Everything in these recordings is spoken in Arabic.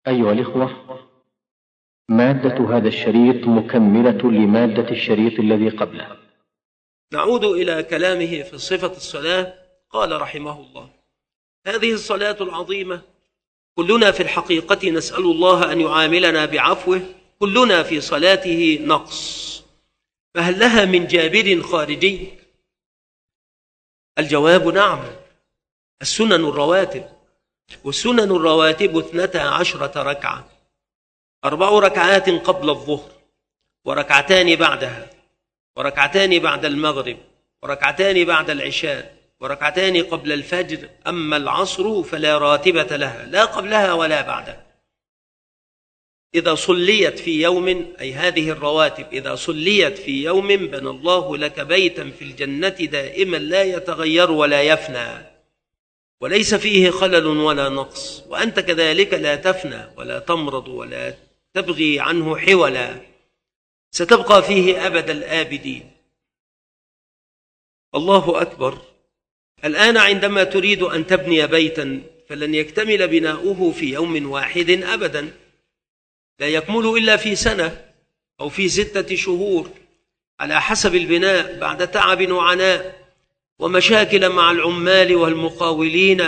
أيها الإخوة، مادة هذا الشريط مكملة لمادة الشريط الذي قبله. نعود إلى كلامه في صفة الصلاة. قال رحمه الله: هذه الصلاة العظيمة كلنا في الحقيقة نسأل الله أن يعاملنا بعفوه، كلنا في صلاته نقص، فهل لها من جابر خارجي؟ الجواب نعم. السنن الرواتب، والسنن الرواتب 12 ركعة، 4 ركعات قبل الظهر، وركعتان بعدها، وركعتان بعد المغرب، وركعتان بعد العشاء، وركعتان قبل الفجر. أما العصر فلا راتبة لها، لا قبلها ولا بعدها. إذا صليت في يوم، أي هذه الرواتب إذا صليت في يوم، بنى الله لك بيتا في الجنة دائما لا يتغير ولا يفنى، وليس فيه خلل ولا نقص، وأنت كذلك لا تفنى ولا تمرض ولا تبغي عنه حولا، ستبقى فيه أبد الآبدين. الله أكبر. الآن عندما تريد أن تبني بيتا فلن يكتمل بناؤه في يوم واحد أبدا، لا يكمل إلا في سنة أو في 6 شهور على حسب البناء، بعد تعب وعناء ومشاكل مع العمال والمقاولين،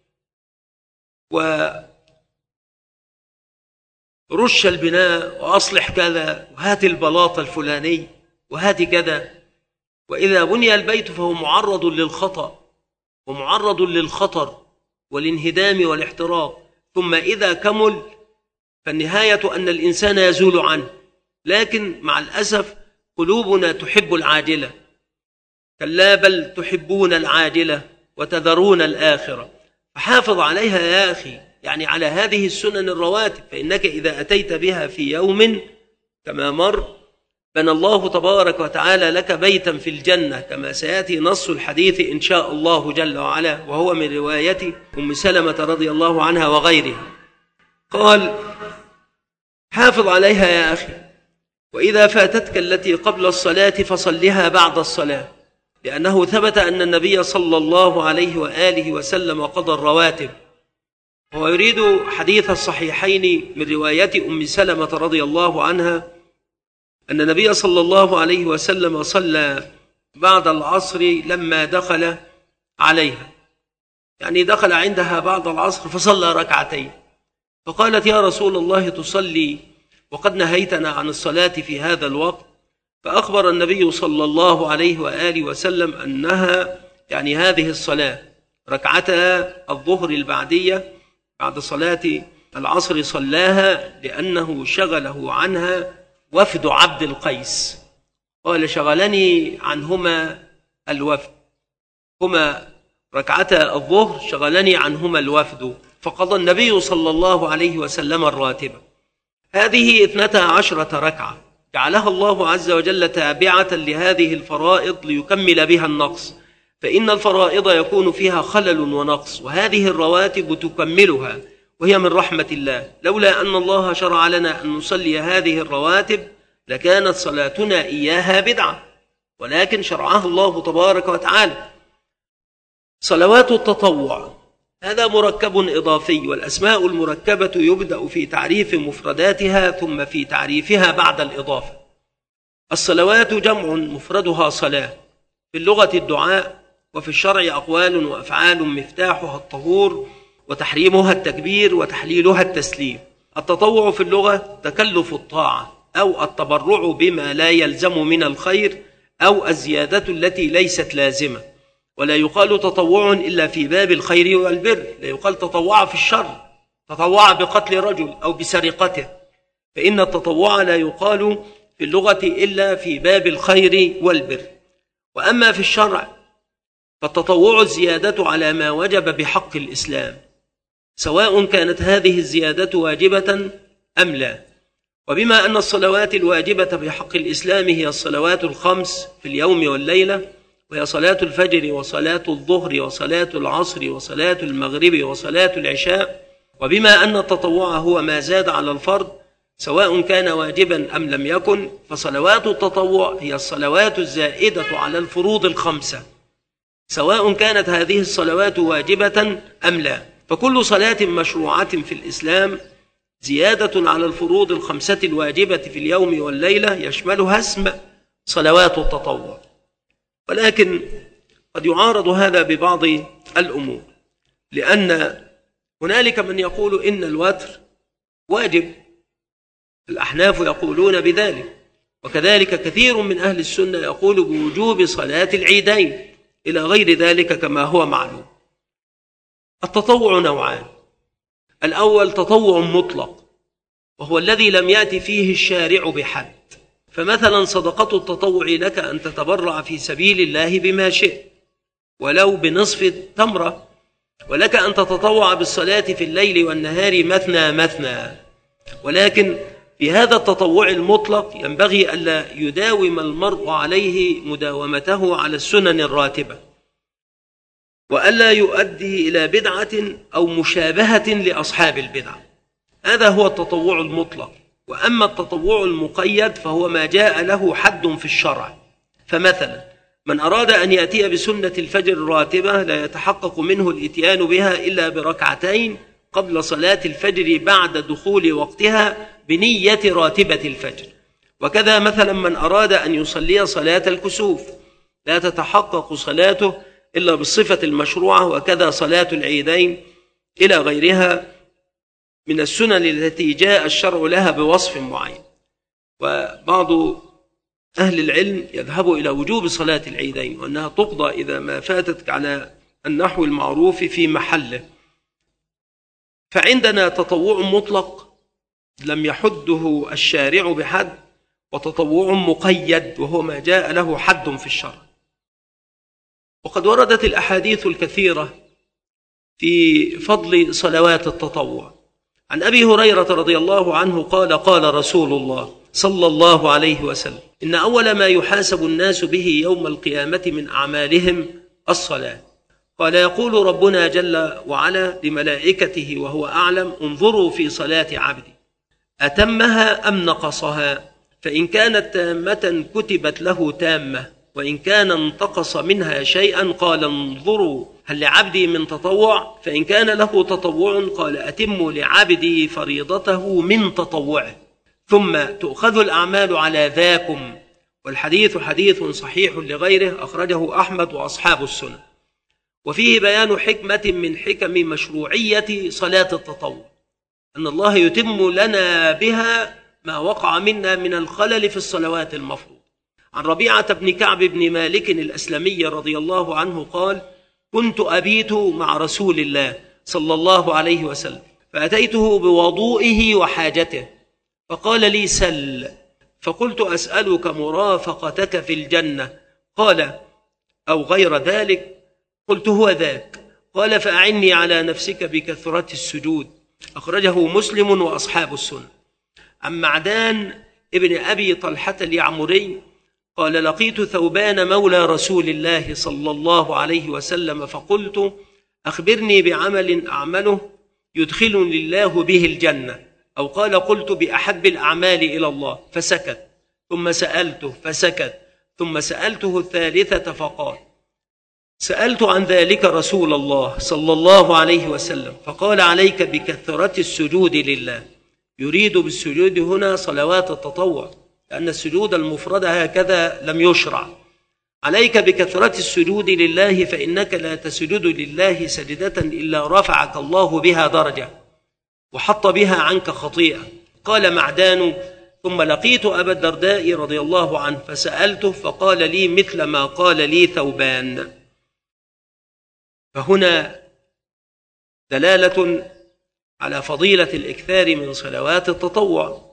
ورش البناء وأصلح كذا، وهات البلاط الفلاني وهات كذا. وإذا بني البيت فهو معرض للخطأ ومعرض للخطر والانهدام والاحتراق، ثم إذا كمل فالنهاية أن الإنسان يزول عنه. لكن مع الأسف قلوبنا تحب العاجلة، كلا بل تحبون العاجلة وتذرون الآخرة. فحافظ عليها يا أخي، يعني على هذه السنن الرواتب، فإنك إذا أتيت بها في يوم كما مر بنى الله تبارك وتعالى لك بيتا في الجنة، كما سيأتي نص الحديث إن شاء الله جل وعلا، وهو من رواية أم سلمة رضي الله عنها وغيرها. قال: حافظ عليها يا أخي، وإذا فاتتك التي قبل الصلاة فصلها بعد الصلاة، لأنه ثبت أن النبي صلى الله عليه وآله وسلم قضى الرواتب. هو يريد حديث الصحيحين من رواية أم سلمة رضي الله عنها أن النبي صلى الله عليه وسلم صلى بعد العصر لما دخل عليها، يعني دخل عندها بعد العصر فصلى ركعتين، فقالت: يا رسول الله تصلي وقد نهيتنا عن الصلاة في هذا الوقت؟ فأخبر النبي صلى الله عليه وآله وسلم أنها يعني هذه الصلاة ركعتا الظهر البعدية بعد صلاة العصر صلاها، لأنه شغله عنها وفد عبد القيس. قال: شغلني عنهما الوفد، هما ركعتا الظهر شغلني عنهما الوفد، فقضى النبي صلى الله عليه وسلم الراتبة. هذه 12 ركعة جعلها الله عز وجل تابعة لهذه الفرائض ليكمل بها النقص، فإن الفرائض يكون فيها خلل ونقص، وهذه الرواتب تكملها، وهي من رحمة الله. لولا أن الله شرع لنا أن نصلي هذه الرواتب لكانت صلاتنا إياها بدعة، ولكن شرعها الله تبارك وتعالى. صلوات التطوع هذا مركب إضافي، والأسماء المركبة يبدأ في تعريف مفرداتها ثم في تعريفها بعد الإضافة. الصلوات جمع مفردها صلاة، في اللغة الدعاء، وفي الشرع أقوال وأفعال مفتاحها الطهور وتحريمها التكبير وتحليلها التسليم. التطوع في اللغة تكلف الطاعة أو التبرع بما لا يلزم من الخير أو الزيادة التي ليست لازمة، ولا يقال تطوع إلا في باب الخير والبر، لا يقال تطوع في الشر، تطوع بقتل رجل أو بسرقته، فإن التطوع لا يقال في اللغة إلا في باب الخير والبر. وأما في الشرع فالتطوع الزيادة على ما وجب بحق الإسلام، سواء كانت هذه الزيادة واجبة أم لا. وبما أن الصلوات الواجبة بحق الإسلام هي الصلوات الخمس في اليوم والليلة، وهي صلاة الفجر وصلاة الظهر وصلاة العصر وصلاة المغرب وصلاة العشاء، وبما أن التطوع هو ما زاد على الفرض سواء كان واجبا أم لم يكن، فصلوات التطوع هي الصلوات الزائدة على الفروض الخمسة، سواء كانت هذه الصلوات واجبة أم لا. فكل صلاة مشروعة في الإسلام زيادة على الفروض الخمسة الواجبة في اليوم والليلة يشملها اسم صلوات التطوع. ولكن قد يعارض هذا ببعض الأمور، لأن هنالك من يقول إن الوتر واجب، الأحناف يقولون بذلك، وكذلك كثير من أهل السنة يقول بوجوب صلاة العيدين إلى غير ذلك كما هو معلوم. التطوع نوعان: الأول تطوع مطلق، وهو الذي لم يأتي فيه الشارع بحد، فمثلا صدقة التطوع لك أن تتبرع في سبيل الله بما شئت ولو بنصف تمرة، ولك أن تتطوع بالصلاة في الليل والنهار مثنى مثنى. ولكن في هذا التطوع المطلق ينبغي ألا يداوم المرء عليه مداومته على السنن الراتبة، وألا يؤدي إلى بدعة أو مشابهة لأصحاب البدعة. هذا هو التطوع المطلق. وأما التطوع المقيد فهو ما جاء له حد في الشرع. فمثلا من أراد أن يأتي بسنة الفجر الراتبة لا يتحقق منه الإتيان بها إلا بركعتين قبل صلاة الفجر بعد دخول وقتها بنية راتبة الفجر. وكذا مثلا من أراد أن يصلي صلاة الكسوف لا تتحقق صلاته إلا بالصفة المشروعة، وكذا صلاة العيدين إلى غيرها من السنن التي جاء الشرع لها بوصف معين. وبعض أهل العلم يذهب إلى وجوب صلاة العيدين وأنها تقضى إذا ما فاتت على النحو المعروف في محله. فعندنا تطوع مطلق لم يحده الشارع بحد، وتطوع مقيد وهو ما جاء له حد في الشرع. وقد وردت الأحاديث الكثيرة في فضل صلوات التطوع. عن أبي هريرة رضي الله عنه قال: قال رسول الله صلى الله عليه وسلم: إن أول ما يحاسب الناس به يوم القيامة من أعمالهم الصلاة. قال: يقول ربنا جل وعلا لملائكته وهو أعلم: انظروا في صلاة عبدي أتمها أم نقصها، فإن كانت تامة كتبت له تامة، وإن كان انتقص منها شيئا قال: انظروا هل لعبدي من تطوع، فإن كان له تطوع قال: أتموا لعبدي فريضته من تطوعه، ثم تؤخذ الأعمال على ذاكم. والحديث حديث صحيح لغيره، أخرجه أحمد وأصحاب السنن. وفيه بيان حكمة من حكم مشروعية صلاة التطوع، أن الله يتم لنا بها ما وقع منا من الخلل في الصلوات المفروض. عن ربيعة بن كعب بن مالك الأسلمي رضي الله عنه قال: كنت أبيت مع رسول الله صلى الله عليه وسلم، فأتيته بوضوئه وحاجته، فقال لي: سل. فقلت: أسألك مرافقتك في الجنة. قال: أو غير ذلك. قلت: هو ذاك. قال: فأعني على نفسك بكثرة السجود. أخرجه مسلم وأصحاب السنة. عن معدان ابن أبي طلحة اليعمري قال: لقيت ثوبان مولى رسول الله صلى الله عليه وسلم، فقلت: أخبرني بعمل أعمله يدخلني الله به الجنة. أو قال: قلت: بأحب الأعمال إلى الله. فسكت، ثم سألته فسكت، ثم سألته الثالثة فقال: سألت عن ذلك رسول الله صلى الله عليه وسلم، فقال: عليك بكثرة السجود لله. يريد بالسجود هنا صلوات التطوع، لأن السجود المفرد هكذا لم يشرع. عليك بكثرة السجود لله، فإنك لا تسجد لله سجدة إلا رفعك الله بها درجة وحط بها عنك خطيئة. قال معدان: ثم لقيت أبا الدرداء رضي الله عنه فسألته فقال لي مثل ما قال لي ثوبان. فهنا دلالة على فضيلة الإكثار من صلوات التطوع.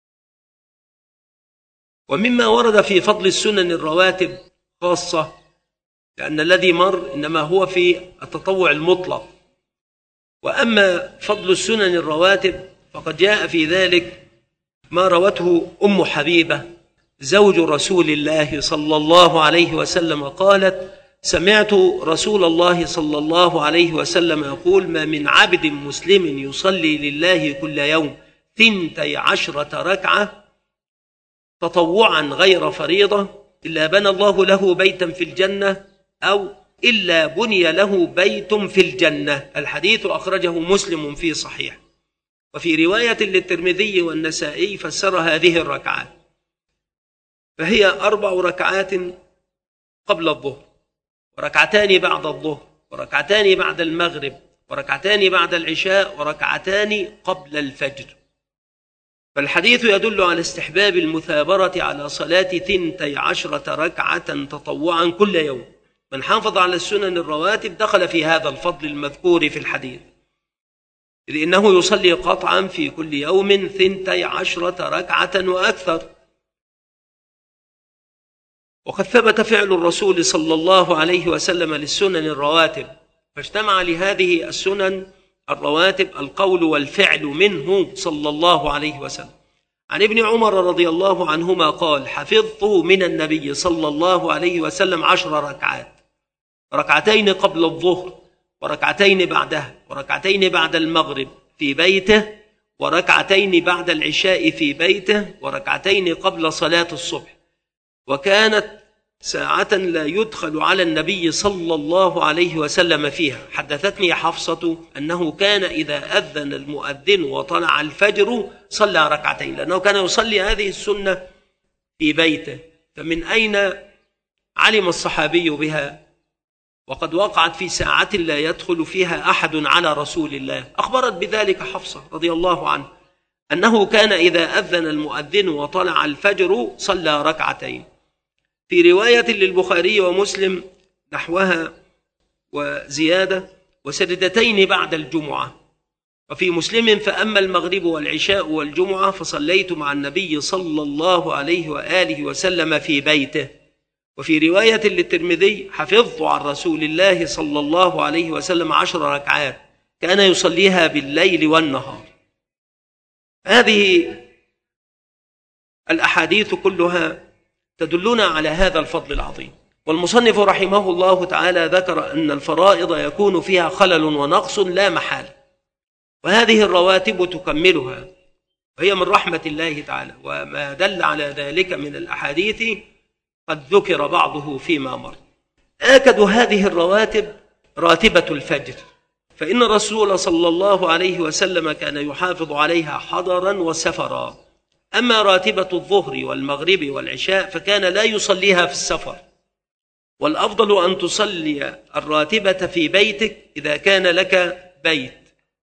ومما ورد في فضل السنن الرواتب خاصة، لأن الذي مر إنما هو في التطوع المطلق. وأما فضل السنن الرواتب فقد جاء في ذلك ما روته أم حبيبة زوج رسول الله صلى الله عليه وسلم قالت: سمعت رسول الله صلى الله عليه وسلم يقول: ما من عبد مسلم يصلي لله كل يوم 12 ركعة تطوعا غير فريضة إلا بنى الله له بيتا في الجنة، أو إلا بني له بيت في الجنة. الحديث أخرجه مسلم في صحيح. وفي رواية للترمذي والنسائي فسر هذه الركعات فهي 4 ركعات قبل الظهر، وركعتان بعد الظهر، وركعتان بعد المغرب، وركعتان بعد العشاء، وركعتان قبل الفجر. فالحديث يدل على استحباب المثابرة على صلاة 12 ركعة تطوعا كل يوم. من حافظ على السنن الرواتب دخل في هذا الفضل المذكور في الحديث، إذ إنه يصلي قطعا في كل يوم 12 ركعة وأكثر. وقد ثبت فعل الرسول صلى الله عليه وسلم للسنن الرواتب، فاجتمع لهذه السنن الرواتب القول والفعل منه صلى الله عليه وسلم. عن ابن عمر رضي الله عنهما قال: حفظت من النبي صلى الله عليه وسلم 10 ركعات، ركعتين قبل الظهر، وركعتين بعدها، وركعتين بعد المغرب في بيته، وركعتين بعد العشاء في بيته، وركعتين قبل صلاة الصبح. وكانت ساعة لا يدخل على النبي صلى الله عليه وسلم فيها. حدثتني حفصة أنه كان إذا أذن المؤذن وطلع الفجر صلى ركعتين، لأنه كان يصلي هذه السنة في بيته. فمن أين علم الصحابي بها وقد وقعت في ساعة لا يدخل فيها أحد على رسول الله؟ أخبرت بذلك حفصة رضي الله عنه أنه كان إذا أذن المؤذن وطلع الفجر صلى ركعتين. في رواية للبخاري ومسلم نحوها وزيادة: وسجدتين بعد الجمعة. وفي مسلم: فأما المغرب والعشاء والجمعة فصليت مع النبي صلى الله عليه وآله وسلم في بيته. وفي رواية للترمذي: حفظت عن رسول الله صلى الله عليه وسلم 10 ركعات كان يصليها بالليل والنهار. هذه الأحاديث كلها تدلنا على هذا الفضل العظيم. والمصنف رحمه الله تعالى ذكر أن الفرائض يكون فيها خلل ونقص لا محالة، وهذه الرواتب تكملها، وهي من رحمة الله تعالى. وما دل على ذلك من الأحاديث قد ذكر بعضه فيما مر. آكد هذه الرواتب راتبة الفجر، فإن الرسول صلى الله عليه وسلم كان يحافظ عليها حضرا وسفرا. أما راتبة الظهر والمغرب والعشاء فكان لا يصليها في السفر، والأفضل أن تصلي الراتبة في بيتك إذا كان لك بيت،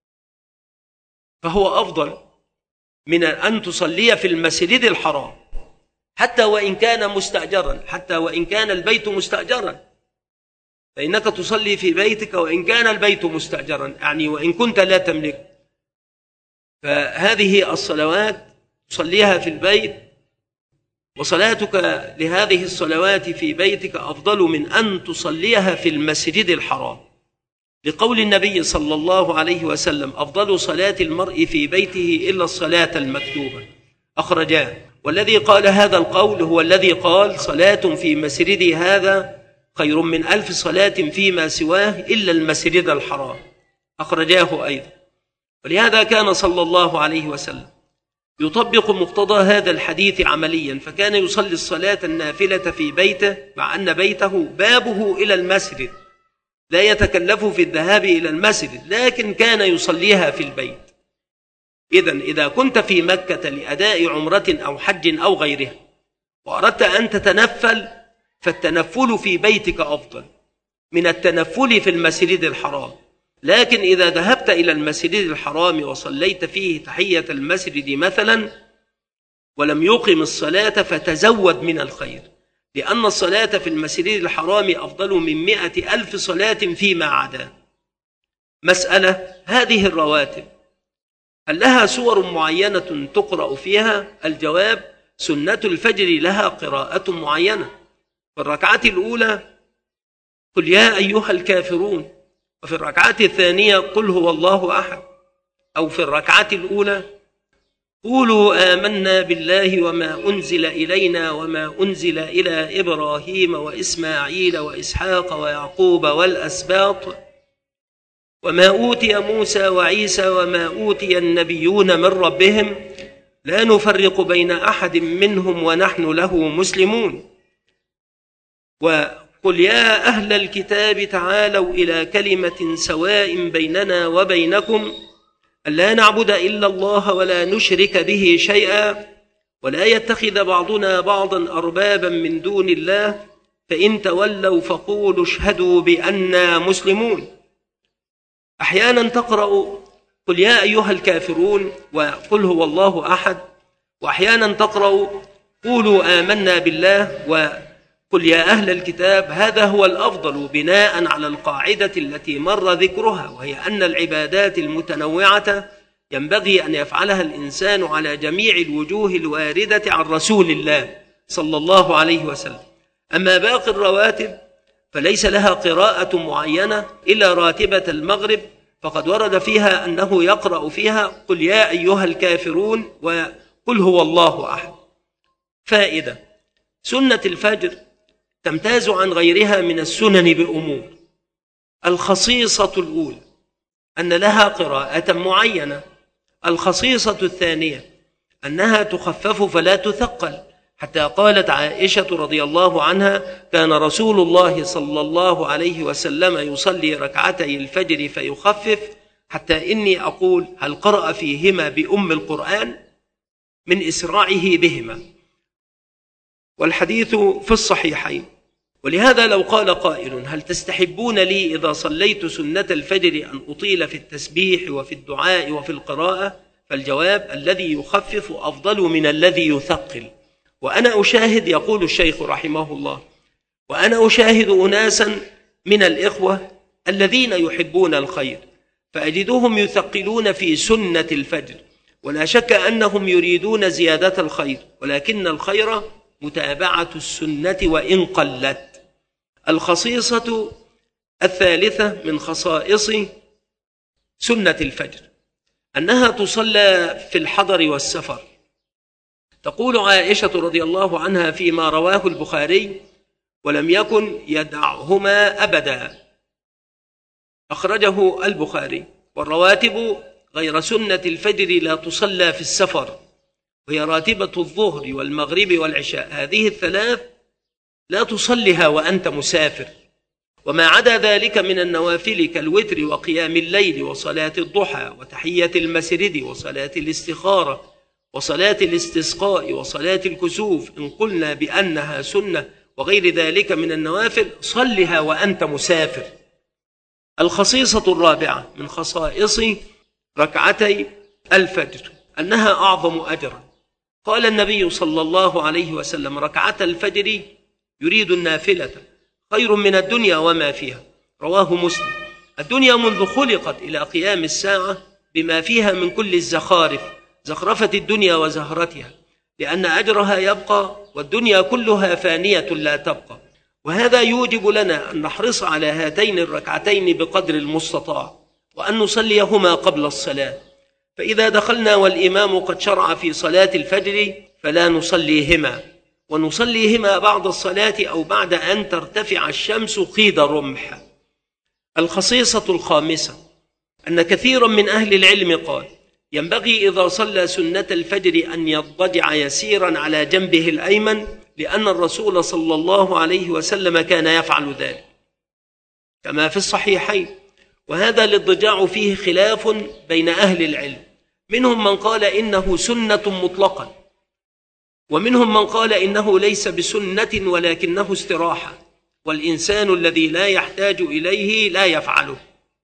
فهو أفضل من أن تصلي في المسجد الحرام، حتى وإن كان مستأجرا، حتى وإن كان البيت مستأجرا، فإنك تصلي في بيتك وإن كان البيت مستأجرا، يعني وإن كنت لا تملك. فهذه الصلوات تصليها في البيت، وصلاتك لهذه الصلوات في بيتك أفضل من أن تصليها في المسجد الحرام، لقول النبي صلى الله عليه وسلم: أفضل صلاة المرء في بيته إلا الصلاة المكتوبة، أخرجاه. والذي قال هذا القول هو الذي قال: صلاة في مسجدي هذا خير من 1000 صلاة فيما سواه إلا المسجد الحرام، أخرجاه أيضا. ولهذا كان صلى الله عليه وسلم يطبق مقتضى هذا الحديث عمليا، فكان يصلي الصلاة النافلة في بيته، مع أن بيته بابه إلى المسجد، لا يتكلف في الذهاب إلى المسجد، لكن كان يصليها في البيت. إذا كنت في مكة لأداء عمرة أو حج أو غيرها وأردت أن تتنفل، فالتنفل في بيتك أفضل من التنفل في المسجد الحرام. لكن إذا ذهبت إلى المسجد الحرام وصليت فيه تحية المسجد مثلا ولم يقم الصلاة، فتزود من الخير، لأن الصلاة في المسجد الحرام أفضل من 100,000 صلاة فيما عدا. مسألة: هذه الرواتب هل لها سور معينة تقرأ فيها؟ الجواب: سنة الفجر لها قراءة معينة. في الركعة الأولى قل يا أيها الكافرون، وفي الركعة الثانية قل هو الله أحد، أو في الركعة الأولى قولوا آمنا بالله وما أنزل إلينا وما أنزل إلى إبراهيم وإسماعيل وإسحاق ويعقوب والأسباط وما أوتي موسى وعيسى وما أوتي النبيون من ربهم لا نفرق بين أحد منهم ونحن له مسلمون. وقل يا أهل الكتاب تعالوا إلى كلمة سواء بيننا وبينكم ألا نعبد إلا الله ولا نشرك به شيئا ولا يتخذ بعضنا بعضا أربابا من دون الله فإن تولوا فقولوا اشهدوا بأننا مسلمون. أحيانا تقرأ قل يا أيها الكافرون وقل هو الله أحد، وأحيانا تقرأ قولوا آمنا بالله وقل يا أهل الكتاب. هذا هو الأفضل بناء على القاعدة التي مر ذكرها، وهي أن العبادات المتنوعة ينبغي أن يفعلها الإنسان على جميع الوجوه الواردة عن رسول الله صلى الله عليه وسلم. أما باقي الرواتب فليس لها قراءة معينة إلا راتبة المغرب، فقد ورد فيها أنه يقرأ فيها قل يا أيها الكافرون وقل هو الله أحد. فائدة: سنة الفجر تمتاز عن غيرها من السنن بأمور. الخصيصة الأولى أن لها قراءة معينة. الخصيصة الثانية أنها تخفف فلا تثقل، حتى قالت عائشة رضي الله عنها: كان رسول الله صلى الله عليه وسلم يصلي ركعتي الفجر فيخفف، حتى إني أقول هل قرأ فيهما بأم القرآن من إسراعه بهما. والحديث في الصحيحين. ولهذا لو قال قائل هل تستحبون لي إذا صليت سنة الفجر أن أطيل في التسبيح وفي الدعاء وفي القراءة؟ فالجواب: الذي يخفف أفضل من الذي يثقل. وأنا أشاهد، يقول الشيخ رحمه الله، وأنا أشاهد أناسا من الإخوة الذين يحبون الخير فأجدهم يثقلون في سنة الفجر، ولا شك أنهم يريدون زيادة الخير، ولكن الخير متابعة السنة وإن قلت. الخصيصة الثالثة من خصائص سنة الفجر أنها تصلى في الحضر والسفر. تقول عائشة رضي الله عنها فيما رواه البخاري: ولم يكن يدعهما أبدا. أخرجه البخاري. والرواتب غير سنة الفجر لا تصلى في السفر، وهي راتبة الظهر والمغرب والعشاء. هذه الثلاث لا تصليها وأنت مسافر. وما عدا ذلك من النوافل كالوتر وقيام الليل وصلاة الضحى وتحية المسجد وصلاة الاستخارة وصلاة الاستسقاء وصلاة الكسوف، إن قلنا بأنها سنة وغير ذلك من النوافل، صلها وأنت مسافر. الخصيصة الرابعة من خصائص ركعتي الفجر أنها أعظم أجرا. قال النبي صلى الله عليه وسلم: ركعة الفجر يريد النافلة خير من الدنيا وما فيها. رواه مسلم. الدنيا منذ خلقت إلى قيام الساعة بما فيها من كل الزخارف، زخرفة الدنيا وزهرتها، لأن أجرها يبقى والدنيا كلها فانية لا تبقى. وهذا يوجب لنا أن نحرص على هاتين الركعتين بقدر المستطاع، وأن نصليهما قبل الصلاة. فإذا دخلنا والإمام قد شرع في صلاة الفجر فلا نصليهما، ونصليهما بعد الصلاة أو بعد أن ترتفع الشمس قيد الرمح. الخصيصة الخامسة أن كثيرا من أهل العلم قال: ينبغي إذا صلى سنة الفجر أن يضجع يسيرا على جنبه الأيمن، لأن الرسول صلى الله عليه وسلم كان يفعل ذلك كما في الصحيحين. وهذا الاضطجاع فيه خلاف بين أهل العلم، منهم من قال إنه سنة مطلقا، ومنهم من قال إنه ليس بسنة ولكنه استراحة، والإنسان الذي لا يحتاج إليه لا يفعله.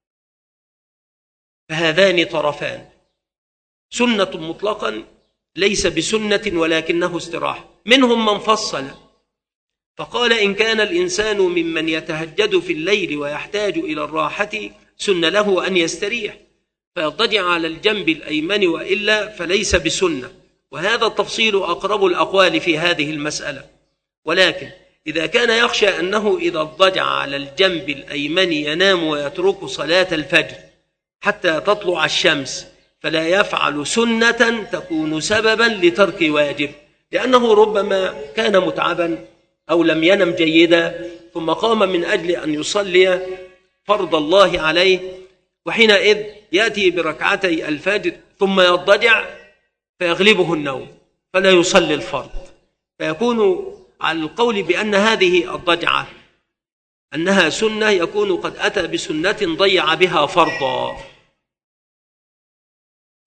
فهذان طرفان: سنة مطلقا ليس بسنة ولكنه استراحة. منهم من فصل فقال: إن كان الإنسان ممن يتهجد في الليل ويحتاج إلى الراحة سن له أن يستريح فيضطجع على الجنب الأيمن، وإلا فليس بسنة. وهذا التفصيل أقرب الأقوال في هذه المسألة. ولكن إذا كان يخشى أنه إذا اضطجع على الجنب الأيمن ينام ويترك صلاة الفجر حتى تطلع الشمس، فلا يفعل سنة تكون سببا لترك واجب، لأنه ربما كان متعبا أو لم ينم جيدا ثم قام من أجل أن يصلي فرض الله عليه، وحينئذ يأتي بركعتي الفجر ثم يضطجع فيغلبه النوم فلا يصلي الفرض، فيكون على القول بأن هذه الضجعة أنها سنة يكون قد أتى بسنة ضيع بها فرضا.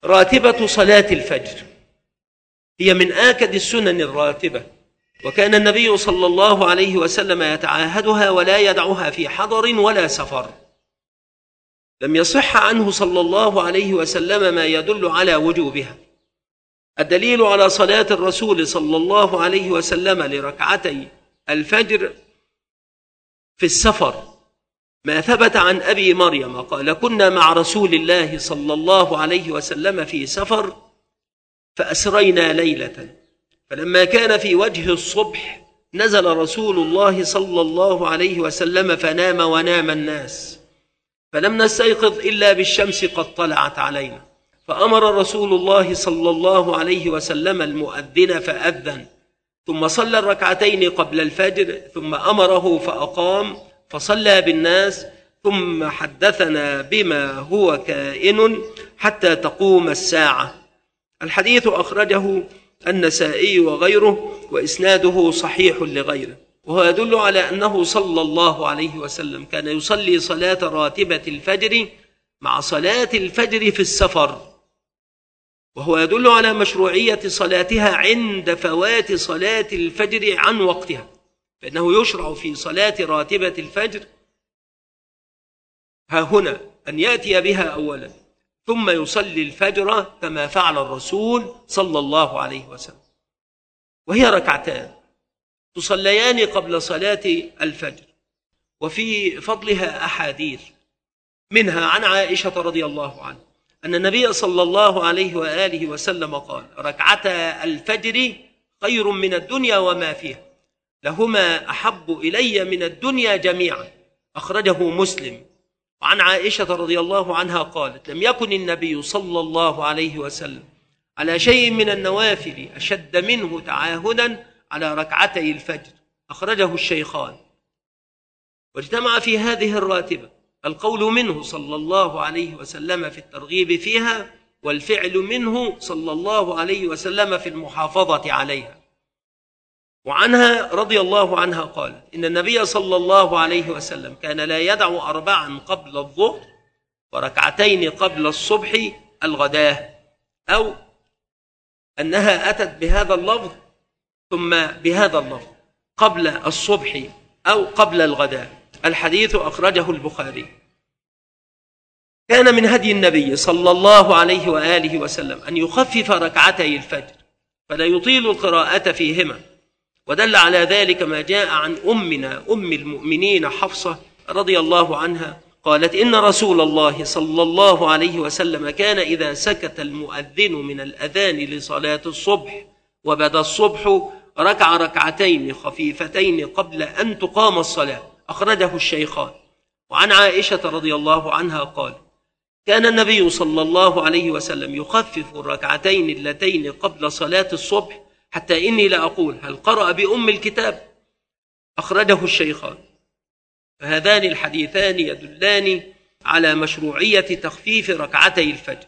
راتبة صلاة الفجر هي من آكد السنن الراتبة، وكان النبي صلى الله عليه وسلم يتعاهدها ولا يدعها في حضر ولا سفر. لم يصح عنه صلى الله عليه وسلم ما يدل على وجوبها. الدليل على صلاة الرسول صلى الله عليه وسلم لركعتي الفجر في السفر ما ثبت عن أبي مريم قال: كنا مع رسول الله صلى الله عليه وسلم في سفر فأسرينا ليلة، فلما كان في وجه الصبح نزل رسول الله صلى الله عليه وسلم فنام ونام الناس، فلم نستيقظ إلا بالشمس قد طلعت علينا، فأمر رسول الله صلى الله عليه وسلم المؤذن فأذن، ثم صلى الركعتين قبل الفجر، ثم أمره فأقام فصلى بالناس، ثم حدثنا بما هو كائن حتى تقوم الساعة. الحديث أخرجه النسائي وغيره، وإسناده صحيح لغيره، وهو يدل على أنه صلى الله عليه وسلم كان يصلي صلاة راتبة الفجر مع صلاة الفجر في السفر، وهو يدل على مشروعية صلاتها عند فوات صلاة الفجر عن وقتها، فإنه يشرع في صلاة راتبة الفجر ها هنا أن يأتي بها أولا ثم يصلي الفجر كما فعل الرسول صلى الله عليه وسلم، وهي ركعتان تصليان قبل صلاة الفجر. وفي فضلها أحاديث، منها عن عائشة رضي الله عنها أن النبي صلى الله عليه وآله وسلم قال: ركعتا الفجر خير من الدنيا وما فيها، لهما أحب إلي من الدنيا جميعا، أخرجه مسلم. وعن عائشة رضي الله عنها قالت: لم يكن النبي صلى الله عليه وسلم على شيء من النوافل أشد منه تعاهدا على ركعتي الفجر، أخرجه الشيخان. واجتمع في هذه الراتبة القول منه صلى الله عليه وسلم في الترغيب فيها، والفعل منه صلى الله عليه وسلم في المحافظة عليها. وعنها رضي الله عنها قال: إن النبي صلى الله عليه وسلم كان لا يدع 4 قبل الظهر وركعتين قبل الصبح الغداة، أو أنها أتت بهذا اللفظ ثم بهذا اللفظ قبل الصبح أو قبل الغداة. الحديث أخرجه البخاري. كان من هدي النبي صلى الله عليه وآله وسلم أن يخفف ركعتي الفجر فلا يطيل القراءة فيهما، ودل على ذلك ما جاء عن أمنا أم المؤمنين حفصة رضي الله عنها قالت: إن رسول الله صلى الله عليه وسلم كان إذا سكت المؤذن من الأذان لصلاة الصبح وبدا الصبح ركع ركعتين خفيفتين قبل أن تقام الصلاة، أخرجه الشيخان. وعن عائشة رضي الله عنها قال: كان النبي صلى الله عليه وسلم يخفف الركعتين اللتين قبل صلاة الصبح حتى إني لأقول: هل قرأ بأم الكتاب؟ أخرجه الشيخان. فهذان الحديثان يدلان على مشروعية تخفيف ركعتي الفجر،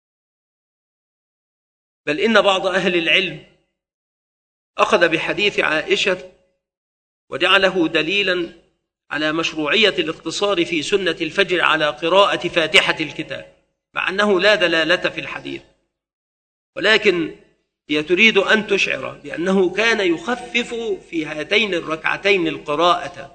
بل إن بعض أهل العلم أخذ بحديث عائشة وجعله دليلا على مشروعية الاقتصار في سنة الفجر على قراءة فاتحة الكتاب، مع أنه لا دلالة في الحديث، ولكن هي تريد أن تشعر بأنه كان يخفف في هاتين الركعتين القراءة،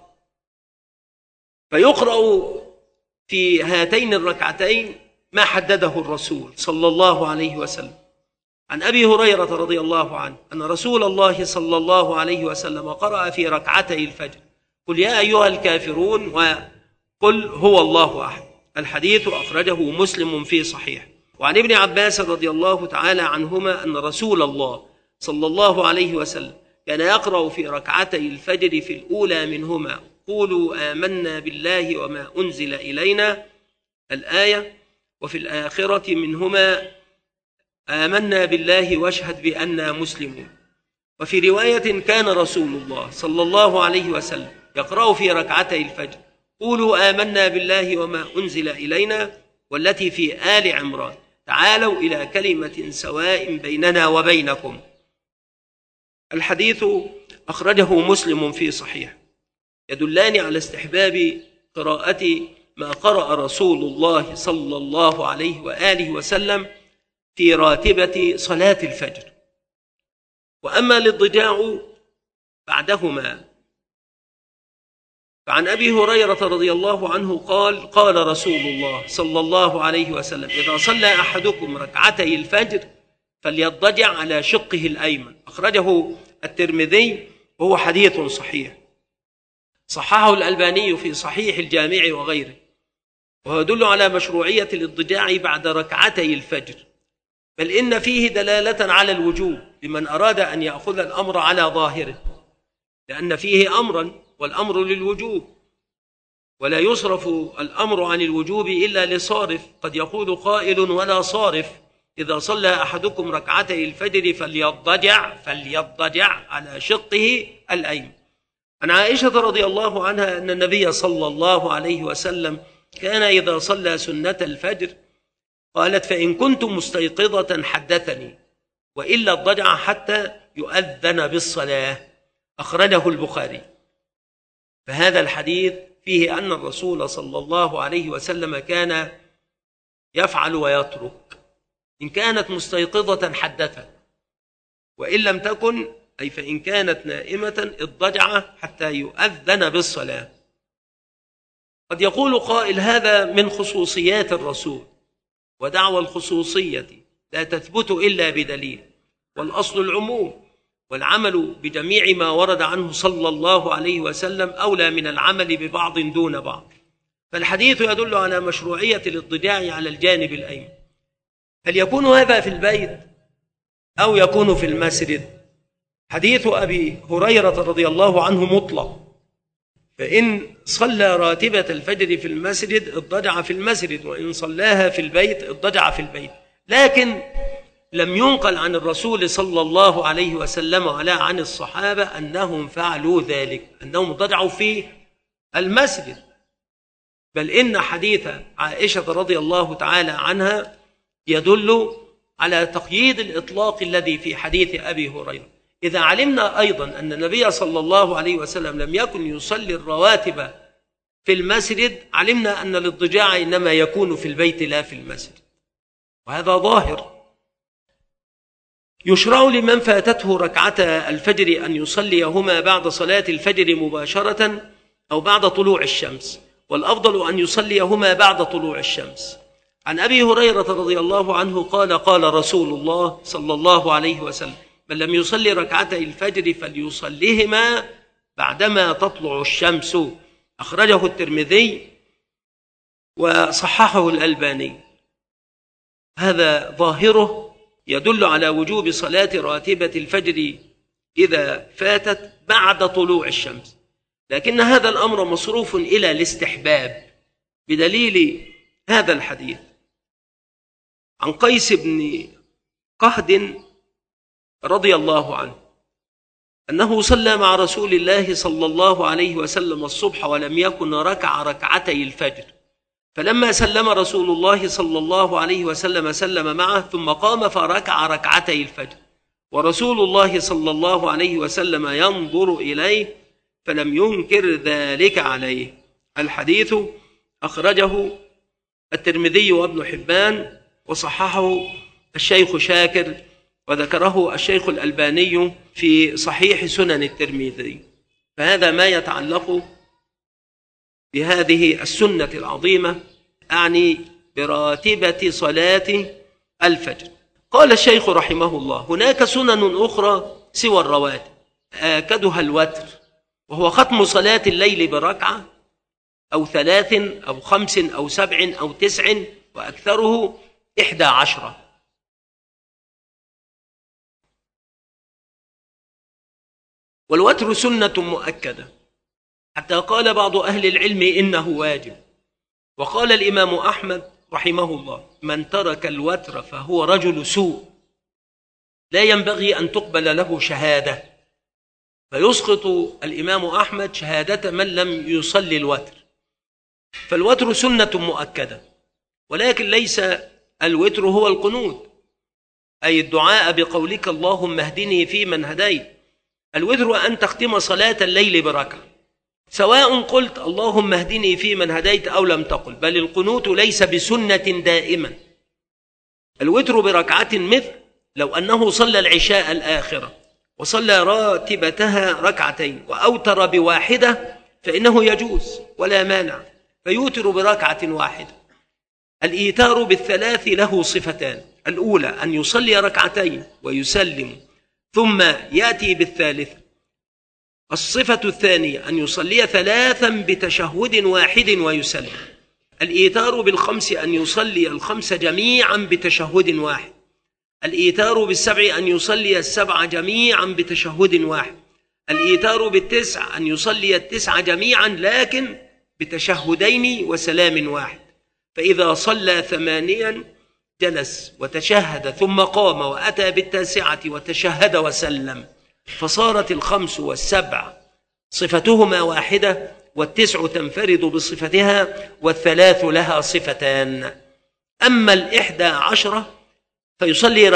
فيقرأ في هاتين الركعتين ما حدده الرسول صلى الله عليه وسلم. عن أبي هريرة رضي الله عنه أن رسول الله صلى الله عليه وسلم قرأ في ركعتي الفجر: قل يا أيها الكافرون وقل هو الله أحد. الحديث أخرجه مسلم في صحيح. وعن ابن عباس رضي الله تعالى عنهما أن رسول الله صلى الله عليه وسلم كان يقرأ في ركعتي الفجر في الأولى منهما: قولوا آمنا بالله وما أنزل إلينا، الآية، وفي الآخرة منهما: آمنا بالله واشهد بأننا مسلمون. وفي رواية: كان رسول الله صلى الله عليه وسلم يقرأ في ركعتي الفجر: قولوا آمنا بالله وما أنزل إلينا، والتي في آل عمران: تعالوا إلى كلمة سواء بيننا وبينكم. الحديث أخرجه مسلم في صحيح. يدلان على استحباب قراءة ما قرأ رسول الله صلى الله عليه وآله وسلم في راتبة صلاة الفجر. وأما الاضطجاع بعدهما فعن أبي هريرة رضي الله عنه قال: قال رسول الله صلى الله عليه وسلم: إذا صلى أحدكم ركعتي الفجر فليضطجع على شقه الأيمن. أخرجه الترمذي وهو حديث صحيح، صححه الألباني في صحيح الجامع وغيره، وهو يدل على مشروعية الاضطجاع بعد ركعتي الفجر، بل إن فيه دلالة على الوجوب لمن أراد أن يأخذ الأمر على ظاهره، لأن فيه أمرا والأمر للوجوب، ولا يصرف الأمر عن الوجوب إلا لصارف. قد يقول قائل: ولا صارف، إذا صلى أحدكم ركعتي الفجر فليضطجع على شقه الأيمن. عن عائشة رضي الله عنها أن النبي صلى الله عليه وسلم كان إذا صلى سنة الفجر قالت: فإن كنت مستيقظة حدثني، وإلا اضطجع حتى يؤذن بالصلاة. أخرجه البخاري. فهذا الحديث فيه أن الرسول صلى الله عليه وسلم كان يفعل ويترك. إن كانت مستيقظة حدثت، وإن لم تكن أي فإن كانت نائمة اضطجع حتى يؤذن بالصلاة. قد يقول قائل: هذا من خصوصيات الرسول، ودعوى الخصوصية لا تثبت إلا بدليل، والأصل العموم، والعمل بجميع ما ورد عنه صلى الله عليه وسلم أولى من العمل ببعض دون بعض. فالحديث يدل على مشروعية الاضطجاع على الجانب الأيمن. هل يكون هذا في البيت أو يكون في المسجد؟ حديث أبي هريرة رضي الله عنه مطلق، فإن صلى راتبة الفجر في المسجد اضطجع في المسجد، وإن صلاها في البيت اضطجع في البيت. لكن لم ينقل عن الرسول صلى الله عليه وسلم ولا عن الصحابة أنهم فعلوا ذلك، أنهم اضطجعوا في المسجد، بل إن حديث عائشة رضي الله تعالى عنها يدل على تقييد الإطلاق الذي في حديث أبي هريرة. إذا علمنا أيضا أن النبي صلى الله عليه وسلم لم يكن يصلي الرواتب في المسجد، علمنا أن الاضطجاع إنما يكون في البيت لا في المسجد، وهذا ظاهر. يشرع لمن فاتته ركعتا الفجر أن يصليهما بعد صلاة الفجر مباشرة أو بعد طلوع الشمس، والأفضل أن يصليهما بعد طلوع الشمس. عن أبي هريرة رضي الله عنه قال: قال رسول الله صلى الله عليه وسلم: من لم يصلي ركعتي الفجر فليصليهما بعدما تطلع الشمس. أخرجه الترمذي وصححه الألباني. هذا ظاهره يدل على وجوب صلاة راتبة الفجر إذا فاتت بعد طلوع الشمس، لكن هذا الأمر مصروف إلى الاستحباب بدليل هذا الحديث. عن قيس بن قهد رضي الله عنه أنه صلى مع رسول الله صلى الله عليه وسلم الصبح ولم يكن ركع ركعتي الفجر، فلما سلم رسول الله صلى الله عليه وسلم سلم معه، ثم قام فركع ركعتي الفجر، ورسول الله صلى الله عليه وسلم ينظر إليه فلم ينكر ذلك عليه. الحديث أخرجه الترمذي وابن حبان، وصححه الشيخ شاكر، وذكره الشيخ الألباني في صحيح سنن الترمذي. فهذا ما يتعلق بهذه السنة العظيمة، أعني براتبة صلاة الفجر. قال الشيخ رحمه الله: هناك سنن أخرى سوى الرواتب آكدها الوتر، وهو ختم صلاة الليل بركعة أو 3 أو 5 أو 7 أو 9 وأكثره 11. والوتر سنة مؤكدة، حتى قال بعض أهل العلم إنه واجب. وقال الإمام أحمد رحمه الله: من ترك الوتر فهو رجل سوء، لا ينبغي أن تقبل له شهادة. فيسقط الإمام أحمد شهادة من لم يصلي الوتر. فالوتر سنة مؤكدة، ولكن ليس الوتر هو القنوت، أي الدعاء بقولك اللهم اهدني فيمن هديت. الوتر أن تختم صلاة الليل بركعة، سواء قلت اللهم اهدني فيمن هديت أو لم تقل، بل القنوت ليس بسنة دائما، الوتر بركعة مثل لو أنه صلى العشاء الآخرة وصلى راتبتها ركعتين وأوتر بواحدة فإنه يجوز ولا مانع، فيوتر بركعة واحدة. الإيتار بالثلاث له صفتان: الأولى أن يصلي ركعتين ويسلم ثم يأتي بالثالثة. الصفة الثانية أن يصلي ثلاثا بتشهد واحد ويسلم. الإيتار بالخمس أن يصلي الخمس جميعا بتشهد واحد. الإيتار بالسبع أن يصلي السبع جميعا بتشهد واحد. الإيتار بالتسع أن يصلي التسع جميعا لكن بتشهدين وسلام واحد. فإذا صلى 8 جلس وتشهد ثم قام وأتى بالتاسعة وتشهد وسلم، فصارت الخمس والسبع صفتهما واحدة، والتسع تنفرد بصفتها، والثلاث لها صفتان. أما 11 فيصلي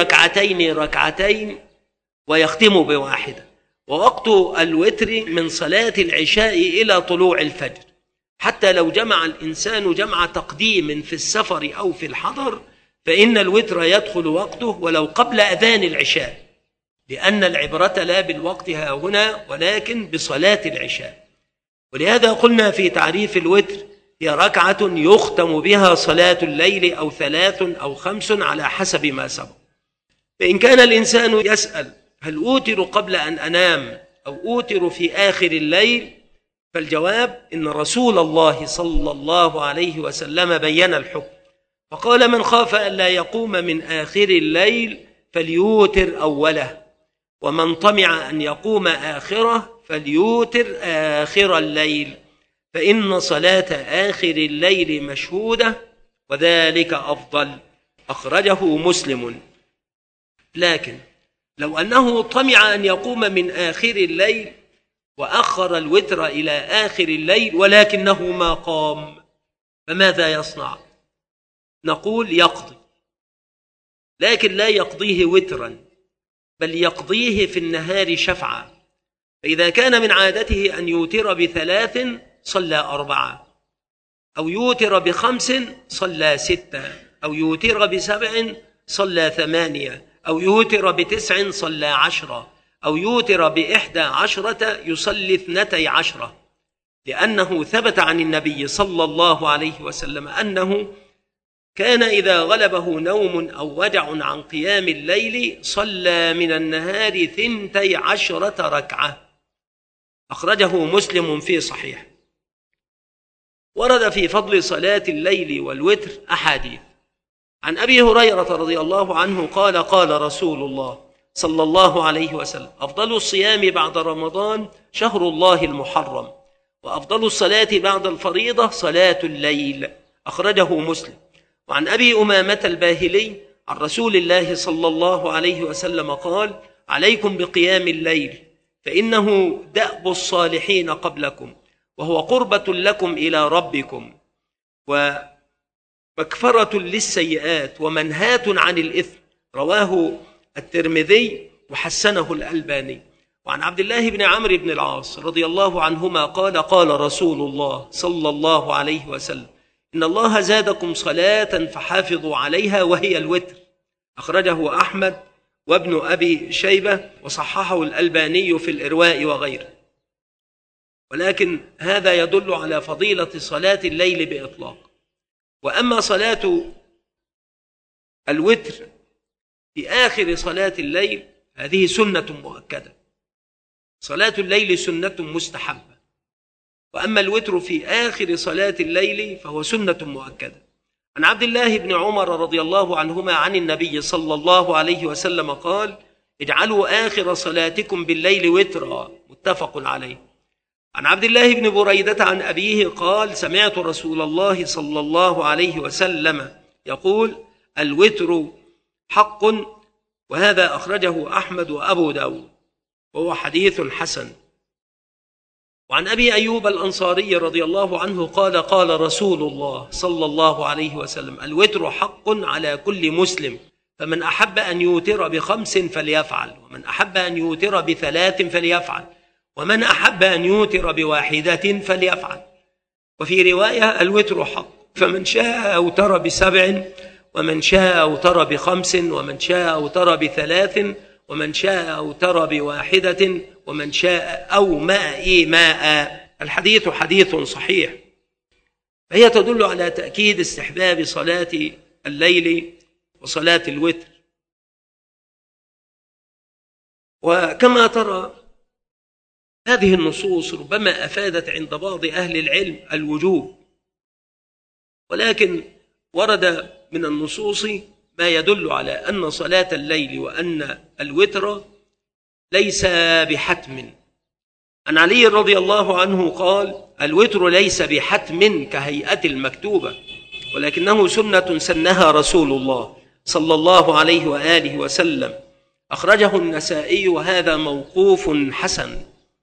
ركعتين ويختم بواحدة. ووقت الوتر من صلاة العشاء إلى طلوع الفجر، حتى لو جمع الإنسان جمع تقديم في السفر أو في الحضر فإن الوتر يدخل وقته ولو قبل أذان العشاء، لأن العبرة لا بالوقت ها هنا ولكن بصلاة العشاء. ولهذا قلنا في تعريف الوتر: هي ركعة يختم بها صلاة الليل أو 3 أو 5 على حسب ما سبق. فإن كان الإنسان يسأل: هل أوتر قبل أن أنام أو أوتر في آخر الليل؟ فالجواب: إن رسول الله صلى الله عليه وسلم بين الحكم فقال: من خاف أن لا يقوم من آخر الليل فليوتر أوله، ومن طمع أن يقوم آخره فليوتر آخر الليل، فإن صلاة آخر الليل مشهودة وذلك أفضل. أخرجه مسلم. لكن لو أنه طمع أن يقوم من آخر الليل وأخر الوتر إلى آخر الليل ولكنه ما قام، فماذا يصنع؟ نقول: يقضي، لكن لا يقضيه وترا، بل يقضيه في النهار شفعا. فإذا كان من عادته أن يوتر ب3 صلى 4، أو يوتر ب5 صلى 6، أو يوتر ب7 صلى 8، أو يوتر ب9 صلى 10، أو يوتر ب11 يصلي 12، لأنه ثبت عن النبي صلى الله عليه وسلم أنه كان إذا غلبه نوم أو وجع عن قيام الليل صلى من النهار 12 ركعة. أخرجه مسلم في صحيح. ورد في فضل صلاة الليل والوتر أحاديث. عن أبي هريرة رضي الله عنه قال: قال رسول الله صلى الله عليه وسلم: أفضل الصيام بعد رمضان شهر الله المحرم، وأفضل الصلاة بعد الفريضة صلاة الليل. أخرجه مسلم. وعن أبي أمامة الباهلي عن رسول الله صلى الله عليه وسلم قال: عليكم بقيام الليل، فإنه دأب الصالحين قبلكم، وهو قربة لكم إلى ربكم، ومكفرة للسيئات، ومنهاة عن الإثم. رواه الترمذي وحسنه الألباني. وعن عبد الله بن عمرو بن العاص رضي الله عنهما قال: قال رسول الله صلى الله عليه وسلم: إن الله زادكم صلاة فحافظوا عليها، وهي الوتر. أخرجه أحمد وابن أبي شيبة وصححه الألباني في الإرواء وغيره. ولكن هذا يدل على فضيلة صلاة الليل بإطلاق. وأما صلاة الوتر في آخر صلاة الليل هذه سنة مؤكدة. صلاة الليل سنة مستحبة، وأما الوتر في آخر صلاة الليل فهو سنة مؤكدة. عن عبد الله بن عمر رضي الله عنهما عن النبي صلى الله عليه وسلم قال: اجعلوا آخر صلاتكم بالليل وترا. متفق عليه. عن عبد الله بن بريدة عن أبيه قال: سمعت رسول الله صلى الله عليه وسلم يقول: الوتر حق. وهذا أخرجه أحمد وأبو داود وهو حديث حسن. وعن أبي أيوب الأنصاري رضي الله عنه قال: قال رسول الله صلى الله عليه وسلم: الوتر حق على كل مسلم، فمن أحب أن يوتر ب5 فليفعل، ومن أحب أن يوتر ب3 فليفعل، ومن أحب أن يوتر ب1 فليفعل. وفي رواية: الوتر حق، فمن شاء أوتر ب7، ومن شاء أوتر ب5 ومن شاء أوتر ب3 ومن شاء أوتر ب1 ومن شاء أومأ إيماء. الحديث حديث صحيح، فهي تدل على تأكيد استحباب صلاة الليل وصلاة الوتر. وكما ترى هذه النصوص ربما أفادت عند بعض أهل العلم الوجوب، ولكن ورد من النصوص ما يدل على أن صلاة الليل وأن الوتر ليس بحتم. عن علي رضي الله عنه قال: الوتر ليس بحتم كهيئة المكتوبة، ولكنه سنة سنها رسول الله صلى الله عليه وآله وسلم، أخرجه النسائي وهذا موقوف حسن.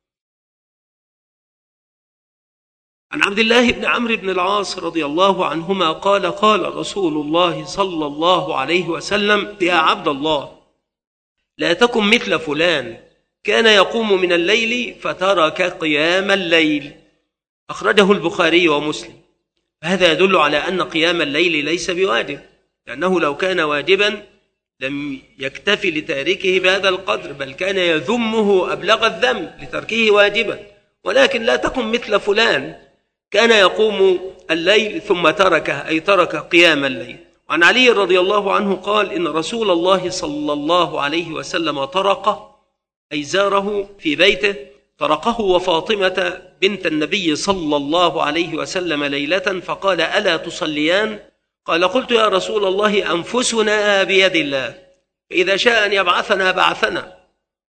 عن عبد الله بن عمرو بن العاص رضي الله عنهما قال: قال رسول الله صلى الله عليه وسلم: يا عبد الله، لا تكن مثل فلان كان يقوم من الليل فترك قيام الليل، أخرجه البخاري ومسلم. هذا يدل على أن قيام الليل ليس بواجب، لأنه لو كان واجبا لم يكتفي لتاركه بهذا القدر، بل كان يذمه أبلغ الذم لتركه واجبا. ولكن لا تكن مثل فلان كان يقوم الليل ثم تركه، أي ترك قيام الليل. وعن علي رضي الله عنه قال: إن رسول الله صلى الله عليه وسلم طرق، أي زاره في بيته، طرقه وفاطمة بنت النبي صلى الله عليه وسلم ليلة فقال: ألا تصليان؟ قال: قلت يا رسول الله أنفسنا بيد الله، فإذا شاء أن يبعثنا بعثنا.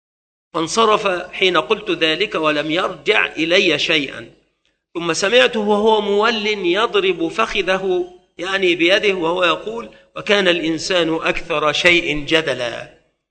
فانصرف حين قلت ذلك ولم يرجع إلي شيئا، ثم سمعته وهو مول يضرب فخذه يعني بيده وهو يقول: وكان الإنسان أكثر شيء جدلا.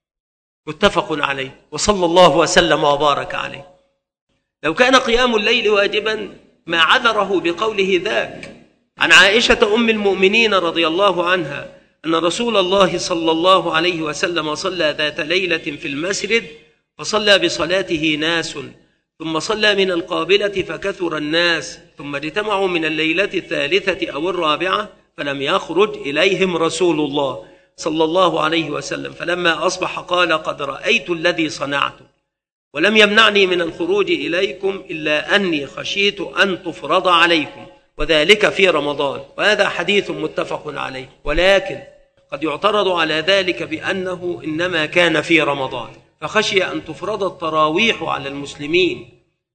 متفق عليه، وصلى الله وسلم وبارك عليه. لو كان قيام الليل واجبا ما عذره بقوله ذاك. عن عائشة أم المؤمنين رضي الله عنها أن رسول الله صلى الله عليه وسلم صلى ذات ليلة في المسجد، فصلى بصلاته ناس، ثم صلى من القابلة فكثر الناس، ثم اجتمعوا من الليلة الثالثة أو الرابعة فلم يخرج إليهم رسول الله صلى الله عليه وسلم، فلما أصبح قال: قد رأيت الذي صنعت، ولم يمنعني من الخروج إليكم إلا أني خشيت أن تفرض عليكم، وذلك في رمضان. وهذا حديث متفق عليه، ولكن قد يعترض على ذلك بأنه إنما كان في رمضان، فخشي أن تفرض التراويح على المسلمين،